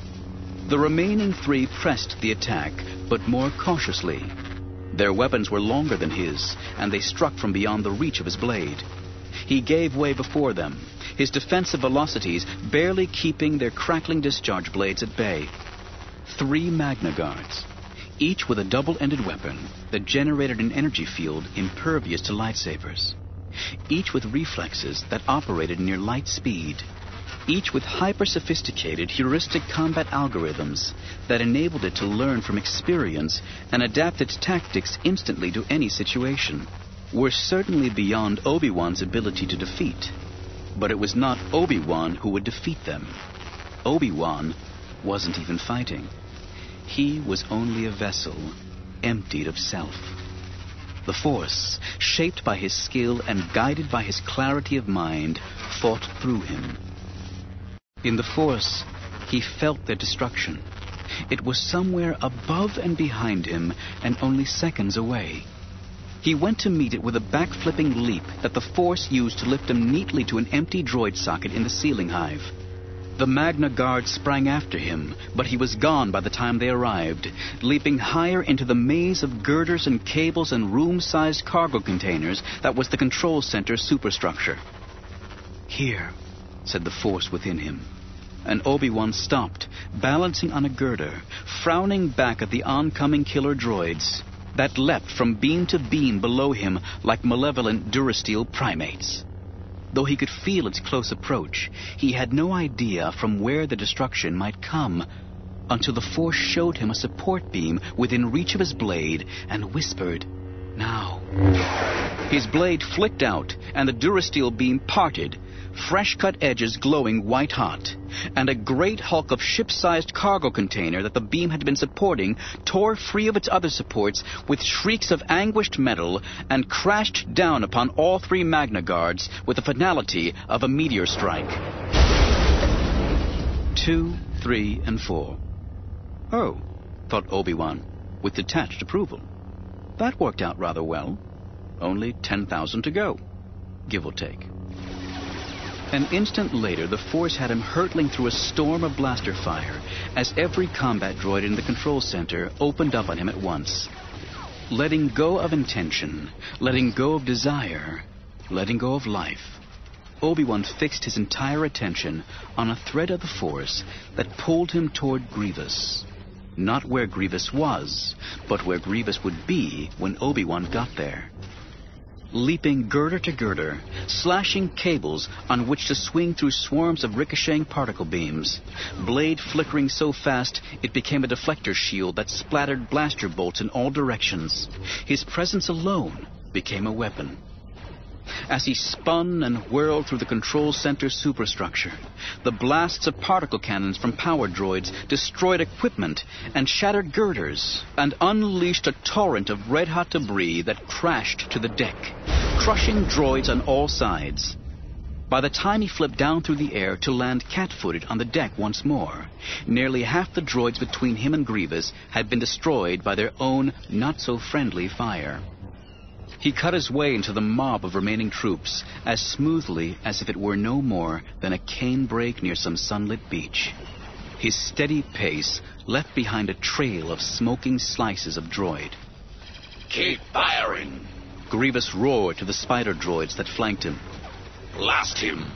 The remaining three pressed the attack, but more cautiously. Their weapons were longer than his, and they struck from beyond the reach of his blade. He gave way before them, his defensive velocities barely keeping their crackling discharge blades at bay. Three Magna Guards, each with a double-ended weapon that generated an energy field impervious to lightsabers. Each with reflexes that operated near light speed. Each with hyper-sophisticated heuristic combat algorithms that enabled it to learn from experience and adapt its tactics instantly to any situation, were certainly beyond Obi-Wan's ability to defeat. But it was not Obi-Wan who would defeat them. Obi-Wan wasn't even fighting. He was only a vessel, emptied of self. The Force, shaped by his skill and guided by his clarity of mind, fought through him. In the Force, he felt their destruction. It was somewhere above and behind him and only seconds away. He went to meet it with a back-flipping leap that the Force used to lift him neatly to an empty droid socket in the ceiling hive. The Magna Guard sprang after him, but he was gone by the time they arrived, leaping higher into the maze of girders and cables and room-sized cargo containers that was the control center superstructure. Here, said the Force within him. And Obi-Wan stopped, balancing on a girder, frowning back at the oncoming killer droids that leapt from beam to beam below him like malevolent Durasteel primates. Though he could feel its close approach, he had no idea from where the destruction might come, until the Force showed him a support beam within reach of his blade and whispered, "Now." His blade flicked out, and the Durasteel beam parted, fresh-cut edges glowing white-hot, and a great hulk of ship-sized cargo container that the beam had been supporting tore free of its other supports with shrieks of anguished metal and crashed down upon all three Magna Guards with the finality of a meteor strike. Two, three, and four. Oh, thought Obi-Wan, with detached approval. That worked out rather well. Only ten thousand to go, give or take. An instant later, the Force had him hurtling through a storm of blaster fire as every combat droid in the control center opened up on him at once. Letting go of intention, letting go of desire, letting go of life, Obi-Wan fixed his entire attention on a thread of the Force that pulled him toward Grievous. Not where Grievous was, but where Grievous would be when Obi-Wan got there. Leaping girder to girder, slashing cables on which to swing through swarms of ricocheting particle beams, blade flickering so fast it became a deflector shield that splattered blaster bolts in all directions. His presence alone became a weapon. As he spun and whirled through the control center superstructure, the blasts of particle cannons from power droids destroyed equipment and shattered girders and unleashed a torrent of red-hot debris that crashed to the deck, crushing droids on all sides. By the time he flipped down through the air to land cat-footed on the deck once more, nearly half the droids between him and Grievous had been destroyed by their own not-so-friendly fire. He cut his way into the mob of remaining troops as smoothly as if it were no more than a canebrake near some sunlit beach. His steady pace left behind a trail of smoking slices of droid. Keep firing, Grievous roared to the spider droids that flanked him. Blast him!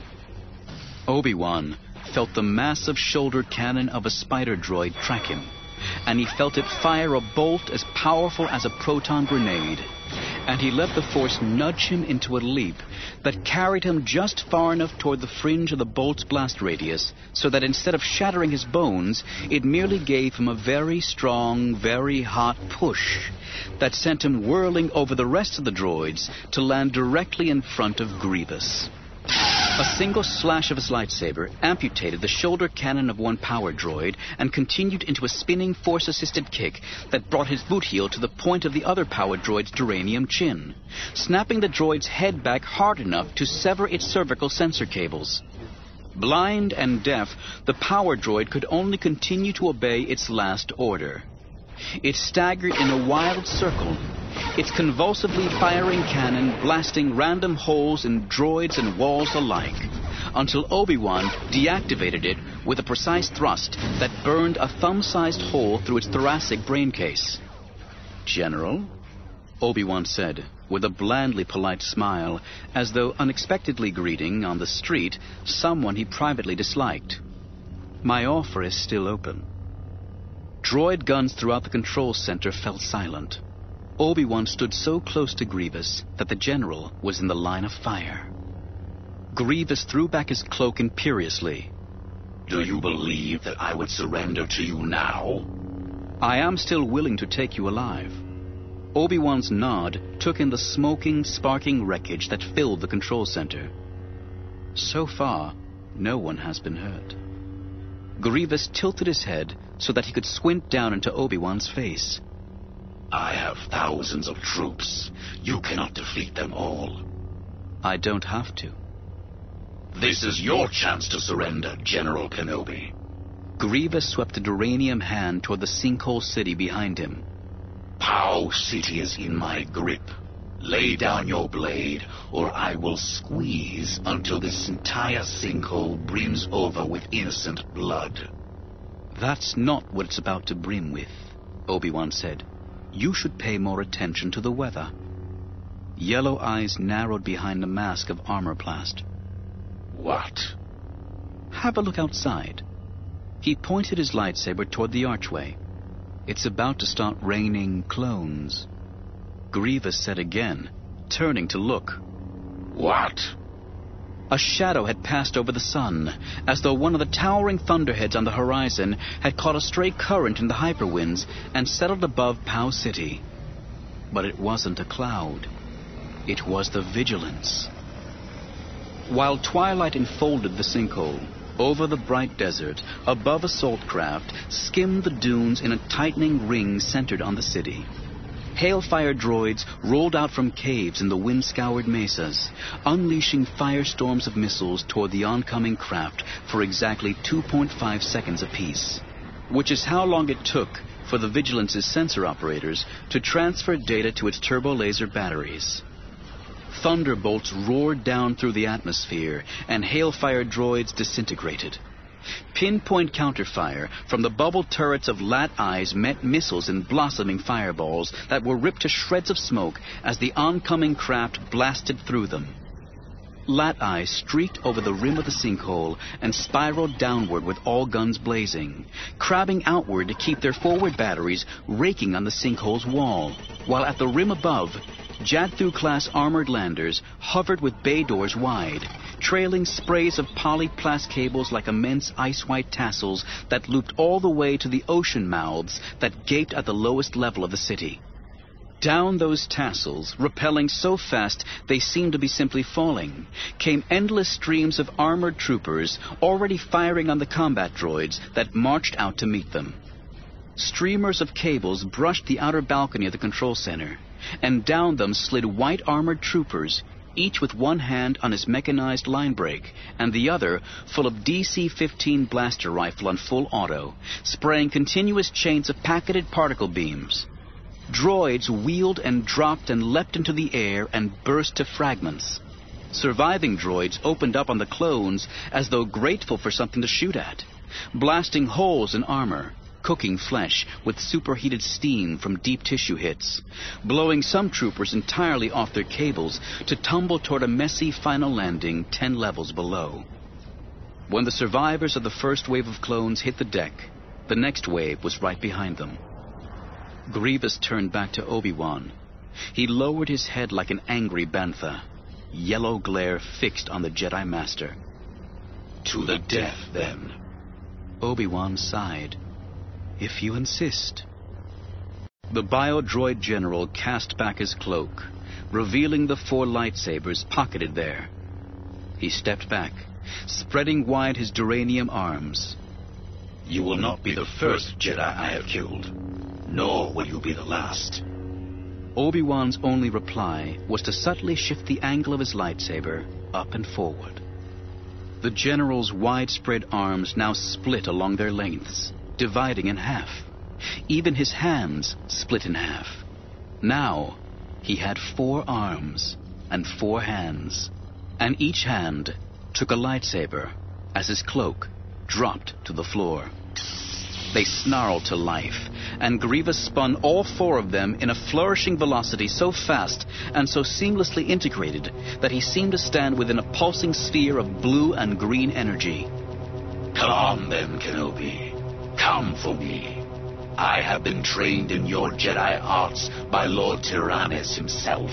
Obi-Wan felt the massive shoulder cannon of a spider droid track him, and he felt it fire a bolt as powerful as a proton grenade. And he let the Force nudge him into a leap that carried him just far enough toward the fringe of the bolt's blast radius so that instead of shattering his bones, it merely gave him a very strong, very hot push that sent him whirling over the rest of the droids to land directly in front of Grievous. A single slash of his lightsaber amputated the shoulder cannon of one power droid and continued into a spinning Force-assisted kick that brought his boot heel to the point of the other power droid's duranium chin, snapping the droid's head back hard enough to sever its cervical sensor cables. Blind and deaf, the power droid could only continue to obey its last order. It staggered in a wild circle, its convulsively firing cannon blasting random holes in droids and walls alike, until Obi-Wan deactivated it with a precise thrust that burned a thumb-sized hole through its thoracic brain case. "General?" Obi-Wan said, with a blandly polite smile, as though unexpectedly greeting, on the street, someone he privately disliked. "My offer is still open." Droid guns throughout the control center fell silent. Obi-Wan stood so close to Grievous that the general was in the line of fire. Grievous threw back his cloak imperiously. "Do you believe that I would surrender to you now?" "I am still willing to take you alive." Obi-Wan's nod took in the smoking, sparking wreckage that filled the control center. So far, no one has been hurt. Grievous tilted his head so that he could squint down into Obi-Wan's face. "I have thousands of troops. You cannot defeat them all." "I don't have to." "This is your chance to surrender, General Kenobi." Grievous swept a duranium hand toward the sinkhole city behind him. "Pao City is in my grip. Lay down your blade, or I will squeeze until this entire sinkhole brims over with innocent blood." "That's not what it's about to brim with," Obi-Wan said. "You should pay more attention to the weather." Yellow eyes narrowed behind a mask of armor-plast. "What?" "Have a look outside." He pointed his lightsaber toward the archway. "It's about to start raining clones." Grievous said again, turning to look. "What?" A shadow had passed over the sun, as though one of the towering thunderheads on the horizon had caught a stray current in the hyperwinds and settled above Pao City. But it wasn't a cloud. It was the Vigilance. While twilight enfolded the sinkhole, over the bright desert, above assault craft, skimmed the dunes in a tightening ring centered on the city. Hailfire droids rolled out from caves in the wind-scoured mesas, unleashing firestorms of missiles toward the oncoming craft for exactly two point five seconds apiece, which is how long it took for the Vigilance's sensor operators to transfer data to its turbo-laser batteries. Thunderbolts roared down through the atmosphere, and hailfire droids disintegrated. Pinpoint counterfire from the bubble turrets of Lat Eyes met missiles in blossoming fireballs that were ripped to shreds of smoke as the oncoming craft blasted through them. Lat Eyes streaked over the rim of the sinkhole and spiraled downward with all guns blazing, crabbing outward to keep their forward batteries raking on the sinkhole's wall, while at the rim above, Jadthu-class armored landers hovered with bay doors wide, trailing sprays of polyplast cables like immense ice-white tassels that looped all the way to the ocean mouths that gaped at the lowest level of the city. Down those tassels, rappelling so fast they seemed to be simply falling, came endless streams of armored troopers already firing on the combat droids that marched out to meet them. Streamers of cables brushed the outer balcony of the control center, and down them slid white armored troopers, each with one hand on his mechanized line brake, and the other full of D C fifteen blaster rifle on full auto, spraying continuous chains of packeted particle beams. Droids wheeled and dropped and leapt into the air and burst to fragments. Surviving droids opened up on the clones as though grateful for something to shoot at, blasting holes in armor, cooking flesh with superheated steam from deep tissue hits, blowing some troopers entirely off their cables to tumble toward a messy final landing ten levels below. When the survivors of the first wave of clones hit the deck, the next wave was right behind them. Grievous turned back to Obi-Wan. He lowered his head like an angry bantha, yellow glare fixed on the Jedi Master. To the death, then. Obi-Wan sighed. If you insist. The bio-droid general cast back his cloak, revealing the four lightsabers pocketed there. He stepped back, spreading wide his duranium arms. You will not be the first Jedi I have killed, nor will you be the last. Obi-Wan's only reply was to subtly shift the angle of his lightsaber up and forward. The general's widespread arms now split along their lengths, dividing in half. Even his hands split in half. Now, he had four arms and four hands, and each hand took a lightsaber as his cloak dropped to the floor. They snarled to life, and Grievous spun all four of them in a flourishing velocity so fast and so seamlessly integrated that he seemed to stand within a pulsing sphere of blue and green energy. Come on, then, Kenobi. Come for me. I have been trained in your Jedi arts by Lord Tyrannus himself.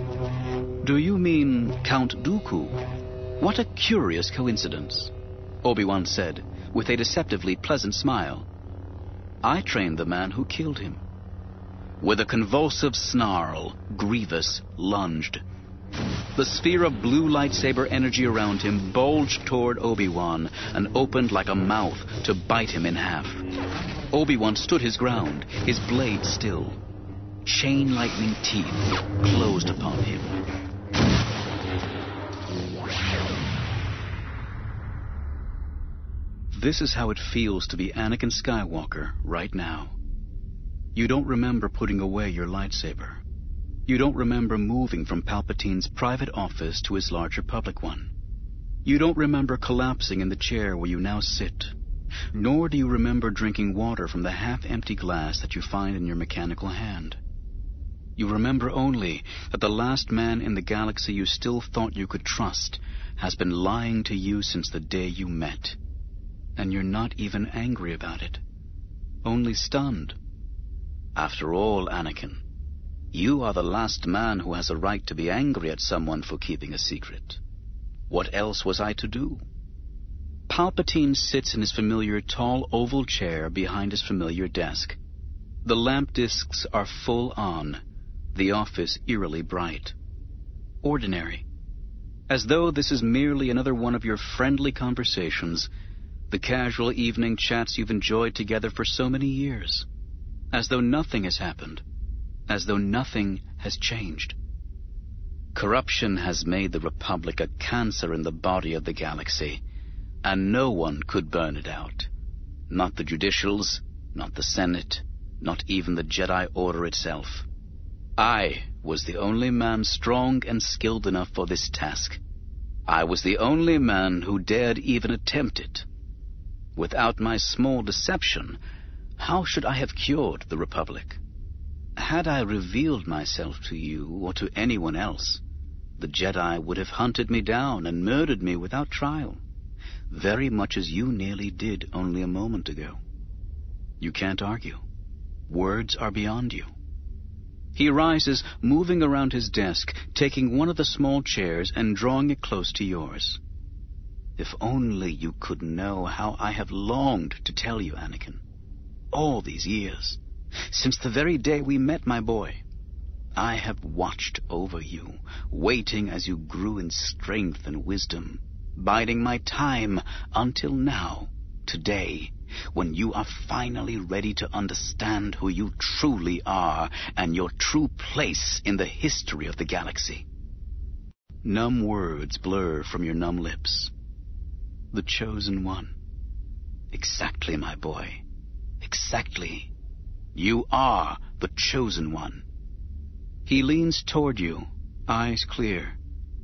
Do you mean Count Dooku? What a curious coincidence, Obi-Wan said, with a deceptively pleasant smile. I trained the man who killed him. With a convulsive snarl, Grievous lunged. The sphere of blue lightsaber energy around him bulged toward Obi-Wan and opened like a mouth to bite him in half. Obi-Wan stood his ground, his blade still. Chain lightning teeth closed upon him. This is how it feels to be Anakin Skywalker right now. You don't remember putting away your lightsaber. You don't remember moving from Palpatine's private office to his larger public one. You don't remember collapsing in the chair where you now sit. Nor do you remember drinking water from the half-empty glass that you find in your mechanical hand. You remember only that the last man in the galaxy you still thought you could trust has been lying to you since the day you met. And you're not even angry about it. Only stunned. After all, Anakin, you are the last man who has a right to be angry at someone for keeping a secret. What else was I to do? Palpatine sits in his familiar tall oval chair behind his familiar desk. The lamp discs are full on, the office eerily bright. Ordinary. As though this is merely another one of your friendly conversations, the casual evening chats you've enjoyed together for so many years. As though nothing has happened. As though nothing has changed. Corruption has made the Republic a cancer in the body of the galaxy, and no one could burn it out. Not the judicials, not the Senate, not even the Jedi Order itself. I was the only man strong and skilled enough for this task. I was the only man who dared even attempt it. Without my small deception, how should I have cured the Republic? Had I revealed myself to you or to anyone else, the Jedi would have hunted me down and murdered me without trial, very much as you nearly did only a moment ago. You can't argue. Words are beyond you. He rises, moving around his desk, taking one of the small chairs and drawing it close to yours. If only you could know how I have longed to tell you, Anakin. All these years, since the very day we met, my boy, I have watched over you, waiting as you grew in strength and wisdom, biding my time until now, today, when you are finally ready to understand who you truly are and your true place in the history of the galaxy. Numb words blur from your numb lips. The chosen one. Exactly, my boy. Exactly. You are the chosen one. He leans toward you, eyes clear,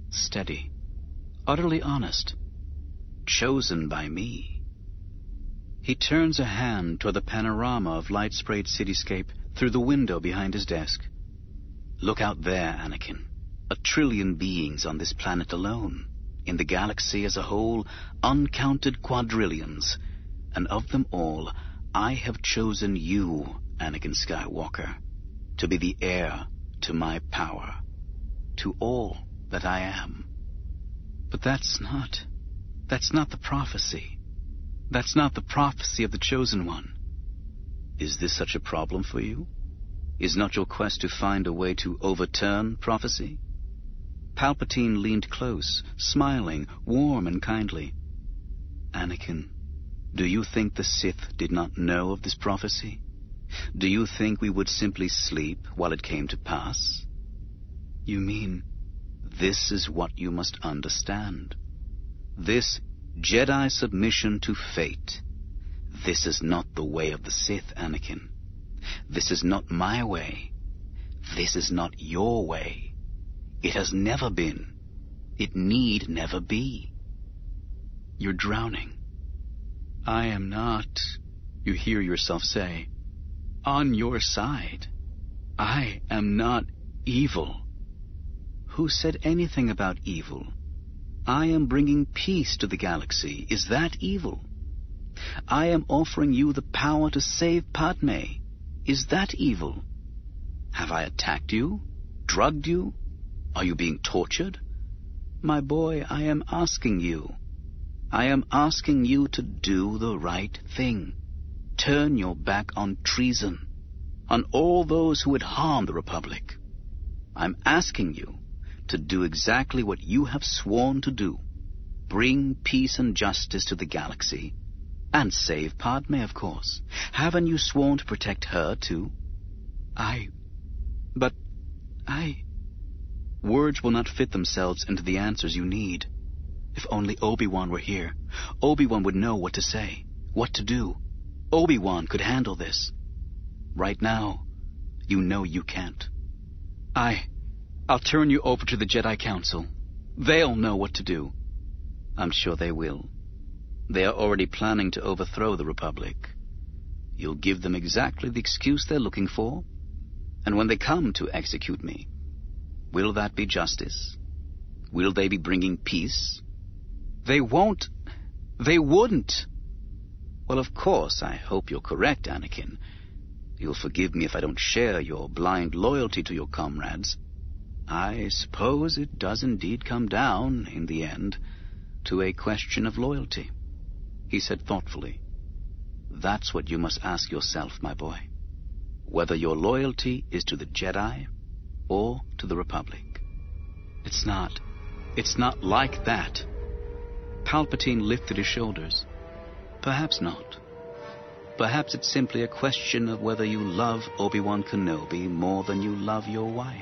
steady, utterly honest. Chosen by me. He turns a hand toward the panorama of light-sprayed cityscape through the window behind his desk. Look out there, Anakin. A trillion beings on this planet alone. In the galaxy as a whole, uncounted quadrillions. And of them all, I have chosen you, Anakin Skywalker, to be the heir to my power, to all that I am. But that's not, that's not the prophecy. That's not the prophecy of the Chosen One. Is this such a problem for you? Is not your quest to find a way to overturn prophecy? Palpatine leaned close, smiling, warm and kindly. Anakin, do you think the Sith did not know of this prophecy? Do you think we would simply sleep while it came to pass? You mean, this is what you must understand. This Jedi submission to fate. This is not the way of the Sith, Anakin. This is not my way. This is not your way. It has never been. It need never be. You're drowning. I am not, you hear yourself say, on your side. I am not evil. Who said anything about evil? I am bringing peace to the galaxy. Is that evil? I am offering you the power to save Padme. Is that evil? Have I attacked you? Drugged you? Are you being tortured? My boy, I am asking you. I am asking you to do the right thing. Turn your back on treason, on all those who would harm the Republic. I'm asking you to do exactly what you have sworn to do. Bring peace and justice to the galaxy. And save Padme, of course. Haven't you sworn to protect her, too? I... But... I... Words will not fit themselves into the answers you need. If only Obi-Wan were here, Obi-Wan would know what to say, what to do. Obi-Wan could handle this. Right now, you know you can't. I... I'll turn you over to the Jedi Council. They'll know what to do. I'm sure they will. They are already planning to overthrow the Republic. You'll give them exactly the excuse they're looking for. And when they come to execute me, will that be justice? Will they be bringing peace? They won't. They wouldn't. Well, of course, I hope you're correct, Anakin. You'll forgive me if I don't share your blind loyalty to your comrades. I suppose it does indeed come down, in the end, to a question of loyalty. He said thoughtfully, that's what you must ask yourself, my boy. Whether your loyalty is to the Jedi or to the Republic. It's not. It's not like that. Palpatine lifted his shoulders. Perhaps not. Perhaps it's simply a question of whether you love Obi-Wan Kenobi more than you love your wife.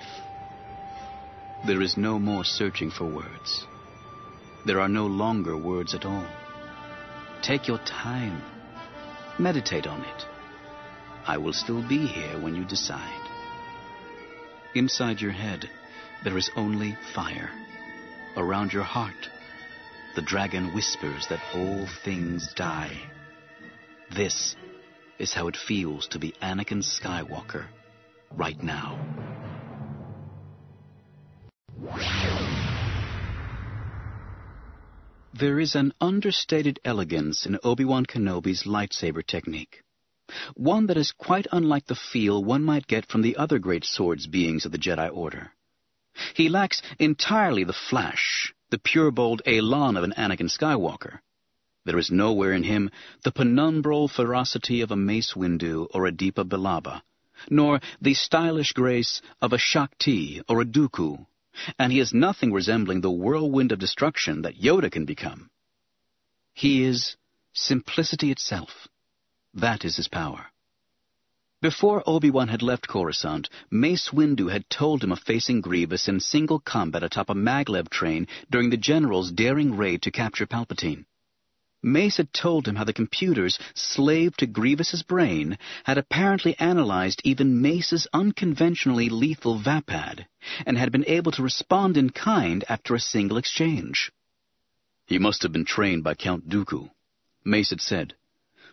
There is no more searching for words. There are no longer words at all. Take your time. Meditate on it. I will still be here when you decide. Inside your head, there is only fire. Around your heart, the dragon whispers that all things die. This is how it feels to be Anakin Skywalker right now. There is an understated elegance in Obi-Wan Kenobi's lightsaber technique. One that is quite unlike the feel one might get from the other great swords beings of the Jedi Order. He lacks entirely the flash, the pure bold elan of an Anakin Skywalker. There is nowhere in him the penumbral ferocity of a Mace Windu or a Deepa Billaba, nor the stylish grace of a Shakti or a Dooku. And he is nothing resembling the whirlwind of destruction that Yoda can become. He is simplicity itself. That is his power. Before Obi-Wan had left Coruscant, Mace Windu had told him of facing Grievous in single combat atop a maglev train during the General's daring raid to capture Palpatine. Mace had told him how the computers, slave to Grievous's brain, had apparently analyzed even Mace's unconventionally lethal Vapad, and had been able to respond in kind after a single exchange. He must have been trained by Count Dooku, Mace had said.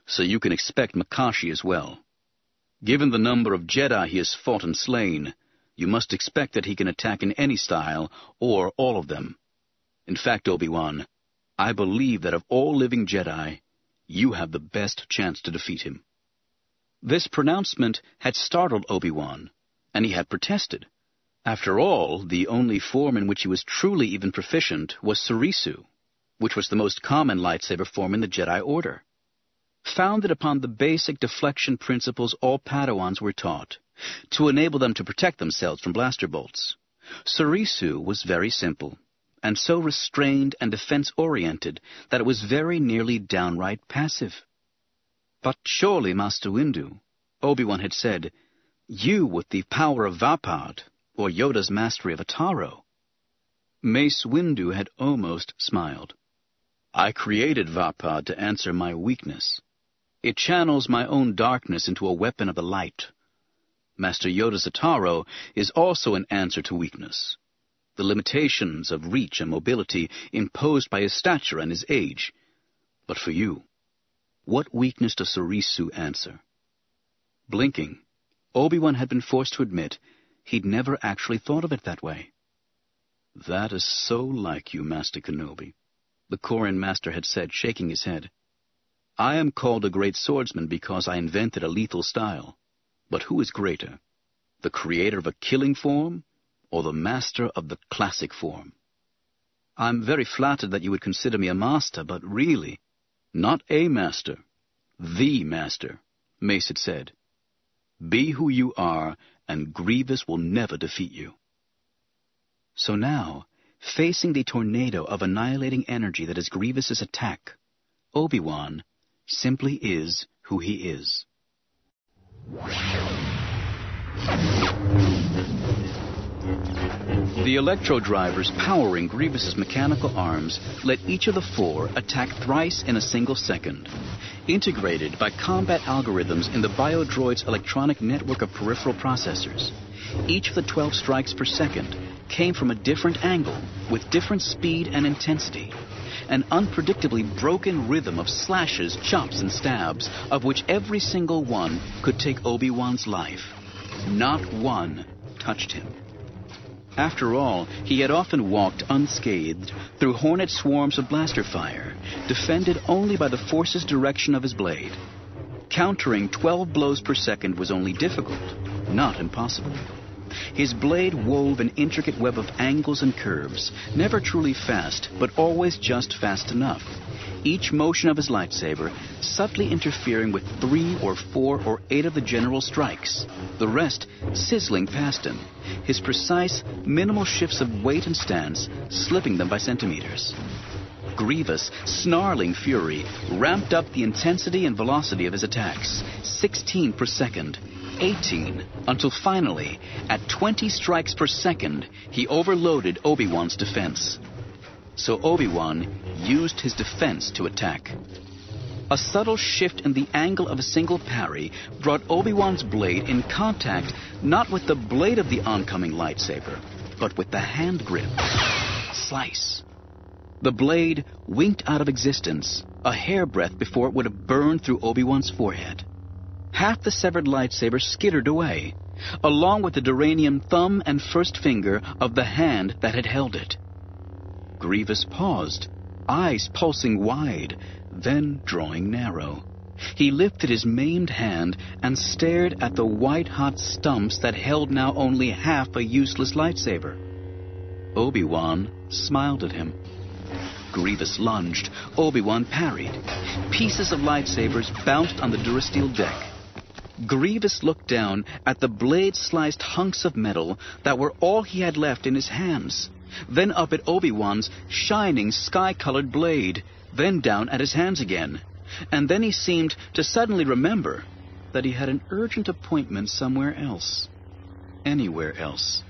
so you can expect Makashi as well. Given the number of Jedi he has fought and slain, you must expect that he can attack in any style, or all of them. In fact, Obi-Wan, I believe that of all living Jedi, you have the best chance to defeat him. This pronouncement had startled Obi-Wan, and he had protested. After all, the only form in which he was truly even proficient was Surisu, which was the most common lightsaber form in the Jedi Order. Founded upon the basic deflection principles all Padawans were taught, to enable them to protect themselves from blaster bolts, Surisu was very simple, and so restrained and defense-oriented that it was very nearly downright passive. But surely, Master Windu, Obi-Wan had said, you with the power of Vapad, or Yoda's mastery of Ataro. Mace Windu had almost smiled. I created Vapad to answer my weakness. It channels my own darkness into a weapon of the light. Master Yoda's Ataro is also an answer to weakness. The limitations of reach and mobility imposed by his stature and his age. But for you, what weakness does Surisu answer? Blinking, Obi-Wan had been forced to admit he'd never actually thought of it that way. That is so like you, Master Kenobi, the Koran Master had said, shaking his head. I am called a great swordsman because I invented a lethal style. But who is greater, the creator of a killing form or the master of the classic form? I'm very flattered that you would consider me a master, but really, not a master, the master, Mace had said. Be who you are, and Grievous will never defeat you. So now, facing the tornado of annihilating energy that is Grievous's attack, Obi-Wan simply is who he is. The electro drivers powering Grievous's mechanical arms let each of the four attack thrice in a single second, integrated by combat algorithms in the biodroid's electronic network of peripheral processors. Each of the twelve strikes per second came from a different angle, with different speed and intensity, an unpredictably broken rhythm of slashes, chops, and stabs, of which every single one could take Obi-Wan's life. Not one touched him. After all, he had often walked unscathed through hornet swarms of blaster fire, defended only by the Force's direction of his blade. Countering twelve blows per second was only difficult, not impossible. His blade wove an intricate web of angles and curves, never truly fast, but always just fast enough. Each motion of his lightsaber subtly interfering with three or four or eight of the general's strikes, the rest sizzling past him, his precise, minimal shifts of weight and stance slipping them by centimeters. Grievous, snarling fury ramped up the intensity and velocity of his attacks, sixteen per second, eighteen, until finally, at twenty strikes per second, he overloaded Obi-Wan's defense. So Obi-Wan used his defense to attack. A subtle shift in the angle of a single parry brought Obi-Wan's blade in contact not with the blade of the oncoming lightsaber, but with the hand grip. Slice. The blade winked out of existence, a hairbreadth before it would have burned through Obi-Wan's forehead. Half the severed lightsaber skittered away, along with the duranium thumb and first finger of the hand that had held it. Grievous paused, eyes pulsing wide, then drawing narrow. He lifted his maimed hand and stared at the white-hot stumps that held now only half a useless lightsaber. Obi-Wan smiled at him. Grievous lunged. Obi-Wan parried. Pieces of lightsabers bounced on the durasteel deck. Grievous looked down at the blade-sliced hunks of metal that were all he had left in his hands, then up at Obi-Wan's shining sky-colored blade, then down at his hands again. And then he seemed to suddenly remember that he had an urgent appointment somewhere else. Anywhere else.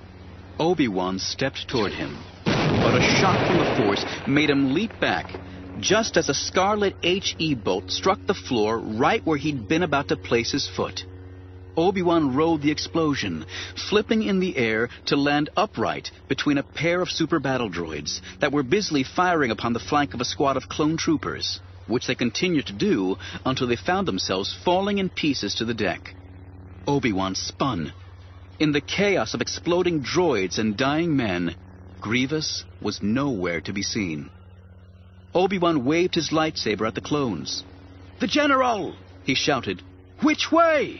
Obi-Wan stepped toward him, but a shock from the Force made him leap back, just as a scarlet H E bolt struck the floor right where he'd been about to place his foot. Obi-Wan rode the explosion, flipping in the air to land upright between a pair of super battle droids that were busily firing upon the flank of a squad of clone troopers. which they continued to do until they found themselves falling in pieces to the deck. Obi-Wan spun. In the chaos of exploding droids and dying men, Grievous was nowhere to be seen. Obi-Wan waved his lightsaber at the clones. "The General!" he shouted. "Which way?"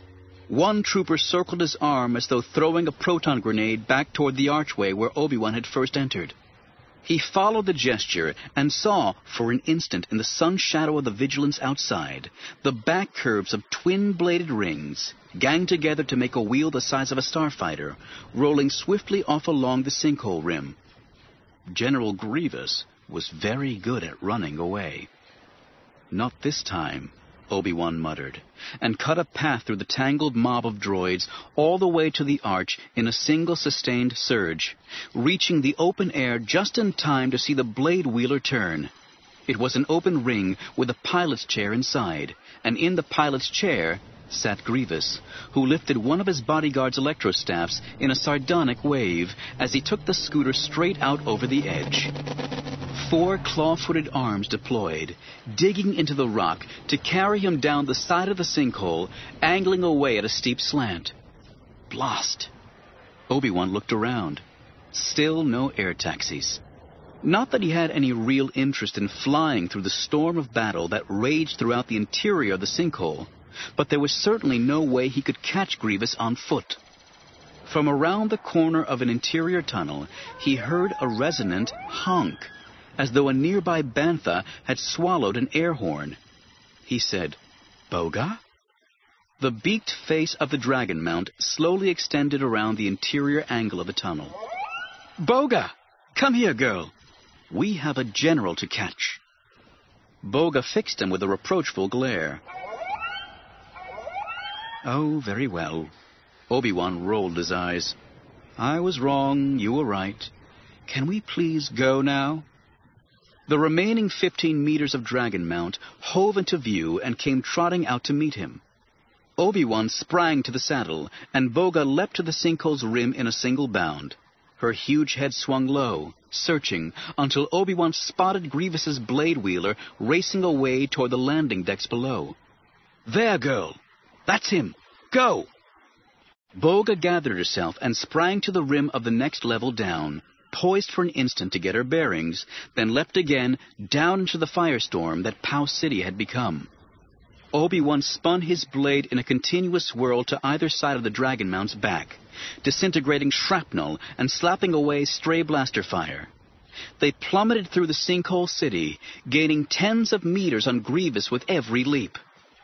One trooper circled his arm as though throwing a proton grenade back toward the archway where Obi-Wan had first entered. He followed the gesture and saw, for an instant in the sun shadow of the vigilance outside, the back curves of twin-bladed rings, ganged together to make a wheel the size of a starfighter, rolling swiftly off along the sinkhole rim. General Grievous was very good at running away. "Not this time," Obi-Wan muttered, and cut a path through the tangled mob of droids all the way to the arch in a single sustained surge, reaching the open air just in time to see the blade wheeler turn. It was an open ring with a pilot's chair inside, and in the pilot's chair sat Grievous, who lifted one of his bodyguard's electrostaffs in a sardonic wave as he took the scooter straight out over the edge. Four claw-footed arms deployed, digging into the rock to carry him down the side of the sinkhole, angling away at a steep slant. Blast! Obi-Wan looked around. Still no air taxis. Not that he had any real interest in flying through the storm of battle that raged throughout the interior of the sinkhole, but there was certainly no way he could catch Grievous on foot. From around the corner of an interior tunnel, he heard a resonant honk, as though a nearby bantha had swallowed an air horn. He said, "Boga?" The beaked face of the dragon mount slowly extended around the interior angle of the tunnel. "Boga! Come here, girl. We have a general to catch." Boga fixed him with a reproachful glare. "Oh, very well." Obi-Wan rolled his eyes. "I was wrong, you were right. Can we please go now?" The remaining fifteen meters of dragon mount hove into view and came trotting out to meet him. Obi-Wan sprang to the saddle, and Boga leapt to the sinkhole's rim in a single bound. Her huge head swung low, searching, until Obi-Wan spotted Grievous's blade wheeler racing away toward the landing decks below. "There, girl! That's him! Go!" Boga gathered herself and sprang to the rim of the next level down, poised for an instant to get her bearings, then leapt again down into the firestorm that Pao City had become. Obi-Wan spun his blade in a continuous whirl to either side of the dragon mount's back, disintegrating shrapnel and slapping away stray blaster fire. They plummeted through the sinkhole city, gaining tens of meters on Grievous with every leap.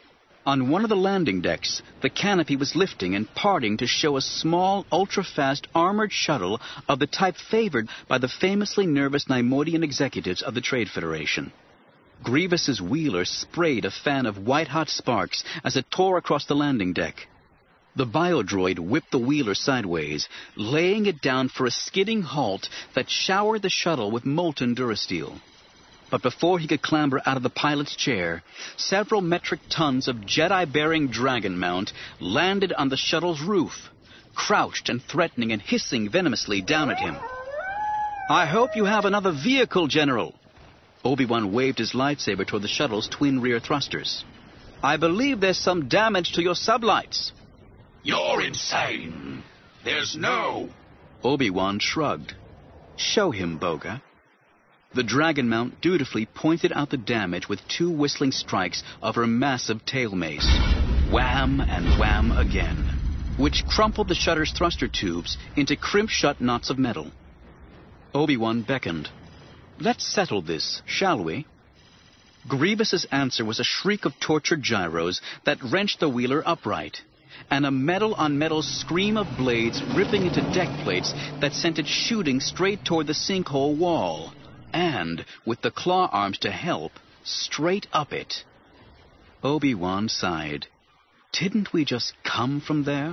On one of the landing decks, the canopy was lifting and parting to show a small, ultra-fast armored shuttle of the type favored by the famously nervous Neimoidian executives of the Trade Federation. Grievous's wheeler sprayed a fan of white-hot sparks as it tore across the landing deck. The biodroid whipped the wheeler sideways, laying it down for a skidding halt that showered the shuttle with molten durasteel. But before he could clamber out of the pilot's chair, several metric tons of Jedi-bearing dragon mount landed on the shuttle's roof, crouched and threatening and hissing venomously down at him. "I hope you have another vehicle, General." Obi-Wan waved his lightsaber toward the shuttle's twin rear thrusters. "I believe there's some damage to your sublights." "You're insane. There's no..." Obi-Wan shrugged. "Show him, Boga." The dragon mount dutifully pointed out the damage with two whistling strikes of her massive tail mace. Wham and wham again, which crumpled the shutter's thruster tubes into crimp-shut knots of metal. Obi-Wan beckoned. "Let's settle this, shall we?" Grievous's answer was a shriek of tortured gyros that wrenched the wheeler upright, and a metal-on-metal scream of blades ripping into deck plates that sent it shooting straight toward the sinkhole wall. And, with the claw arms to help, straight up it. Obi-Wan sighed. Didn't we just come from there?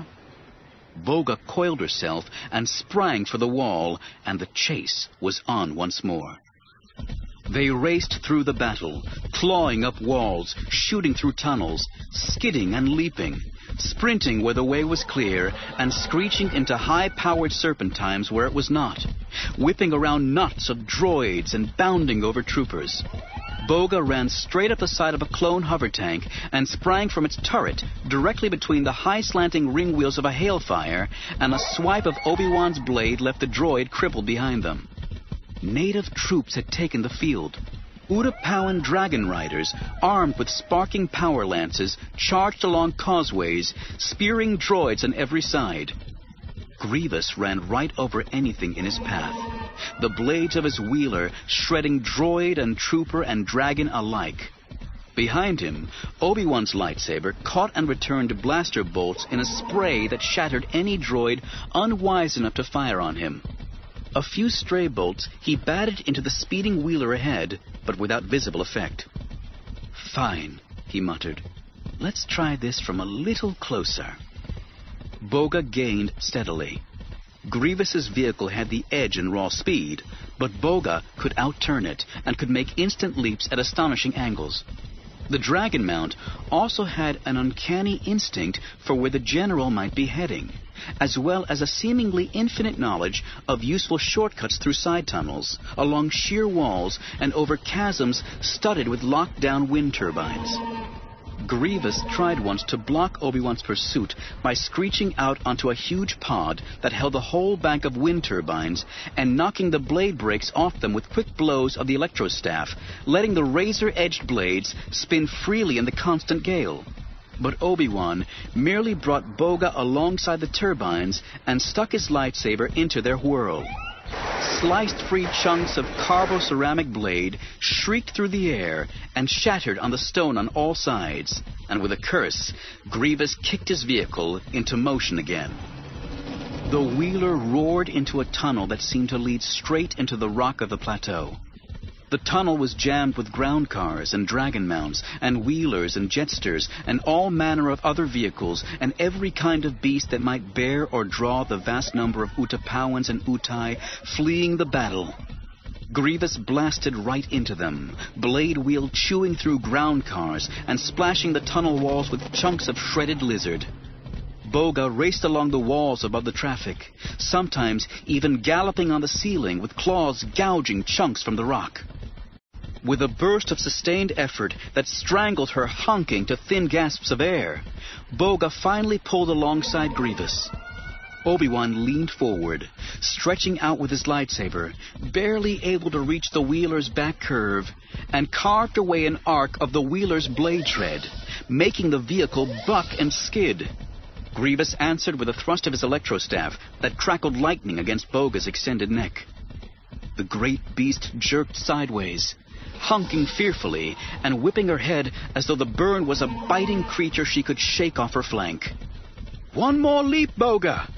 Boga coiled herself and sprang for the wall, and the chase was on once more. They raced through the battle, clawing up walls, shooting through tunnels, skidding and leaping, sprinting where the way was clear, and screeching into high-powered serpentines where it was not, whipping around knots of droids and bounding over troopers. Boga ran straight up the side of a clone hover tank and sprang from its turret directly between the high slanting ring wheels of a hailfire, and a swipe of Obi-Wan's blade left the droid crippled behind them. Native troops had taken the field. Utapowan dragon riders, armed with sparking power lances, charged along causeways, spearing droids on every side. Grievous ran right over anything in his path, the blades of his wheeler shredding droid and trooper and dragon alike. Behind him, Obi-Wan's lightsaber caught and returned blaster bolts in a spray that shattered any droid unwise enough to fire on him. A few stray bolts he batted into the speeding wheeler ahead, but without visible effect. "Fine," he muttered. "Let's try this from a little closer." Boga gained steadily. Grievous's vehicle had the edge in raw speed, but Boga could outturn it and could make instant leaps at astonishing angles. The Dragon Mount also had an uncanny instinct for where the general might be heading, as well as a seemingly infinite knowledge of useful shortcuts through side tunnels, along sheer walls, and over chasms studded with locked-down wind turbines. Grievous tried once to block Obi-Wan's pursuit by screeching out onto a huge pod that held the whole bank of wind turbines and knocking the blade brakes off them with quick blows of the electrostaff, letting the razor-edged blades spin freely in the constant gale. But Obi-Wan merely brought Boga alongside the turbines and stuck his lightsaber into their whirl. Sliced free chunks of carbo-ceramic blade shrieked through the air and shattered on the stone on all sides, and with a curse, Grievous kicked his vehicle into motion again. The wheeler roared into a tunnel that seemed to lead straight into the rock of the plateau. The tunnel was jammed with ground cars and dragon mounts and wheelers and jetsters and all manner of other vehicles and every kind of beast that might bear or draw the vast number of Utapauans and Utai fleeing the battle. Grievous blasted right into them, blade wheel chewing through ground cars and splashing the tunnel walls with chunks of shredded lizard. Boga raced along the walls above the traffic, sometimes even galloping on the ceiling with claws gouging chunks from the rock. With a burst of sustained effort that strangled her honking to thin gasps of air, Boga finally pulled alongside Grievous. Obi-Wan leaned forward, stretching out with his lightsaber, barely able to reach the wheeler's back curve, and carved away an arc of the wheeler's blade tread, making the vehicle buck and skid. Grievous answered with a thrust of his electrostaff that crackled lightning against Boga's extended neck. The great beast jerked sideways, honking fearfully and whipping her head as though the burn was a biting creature she could shake off her flank. "One more leap, Boga!"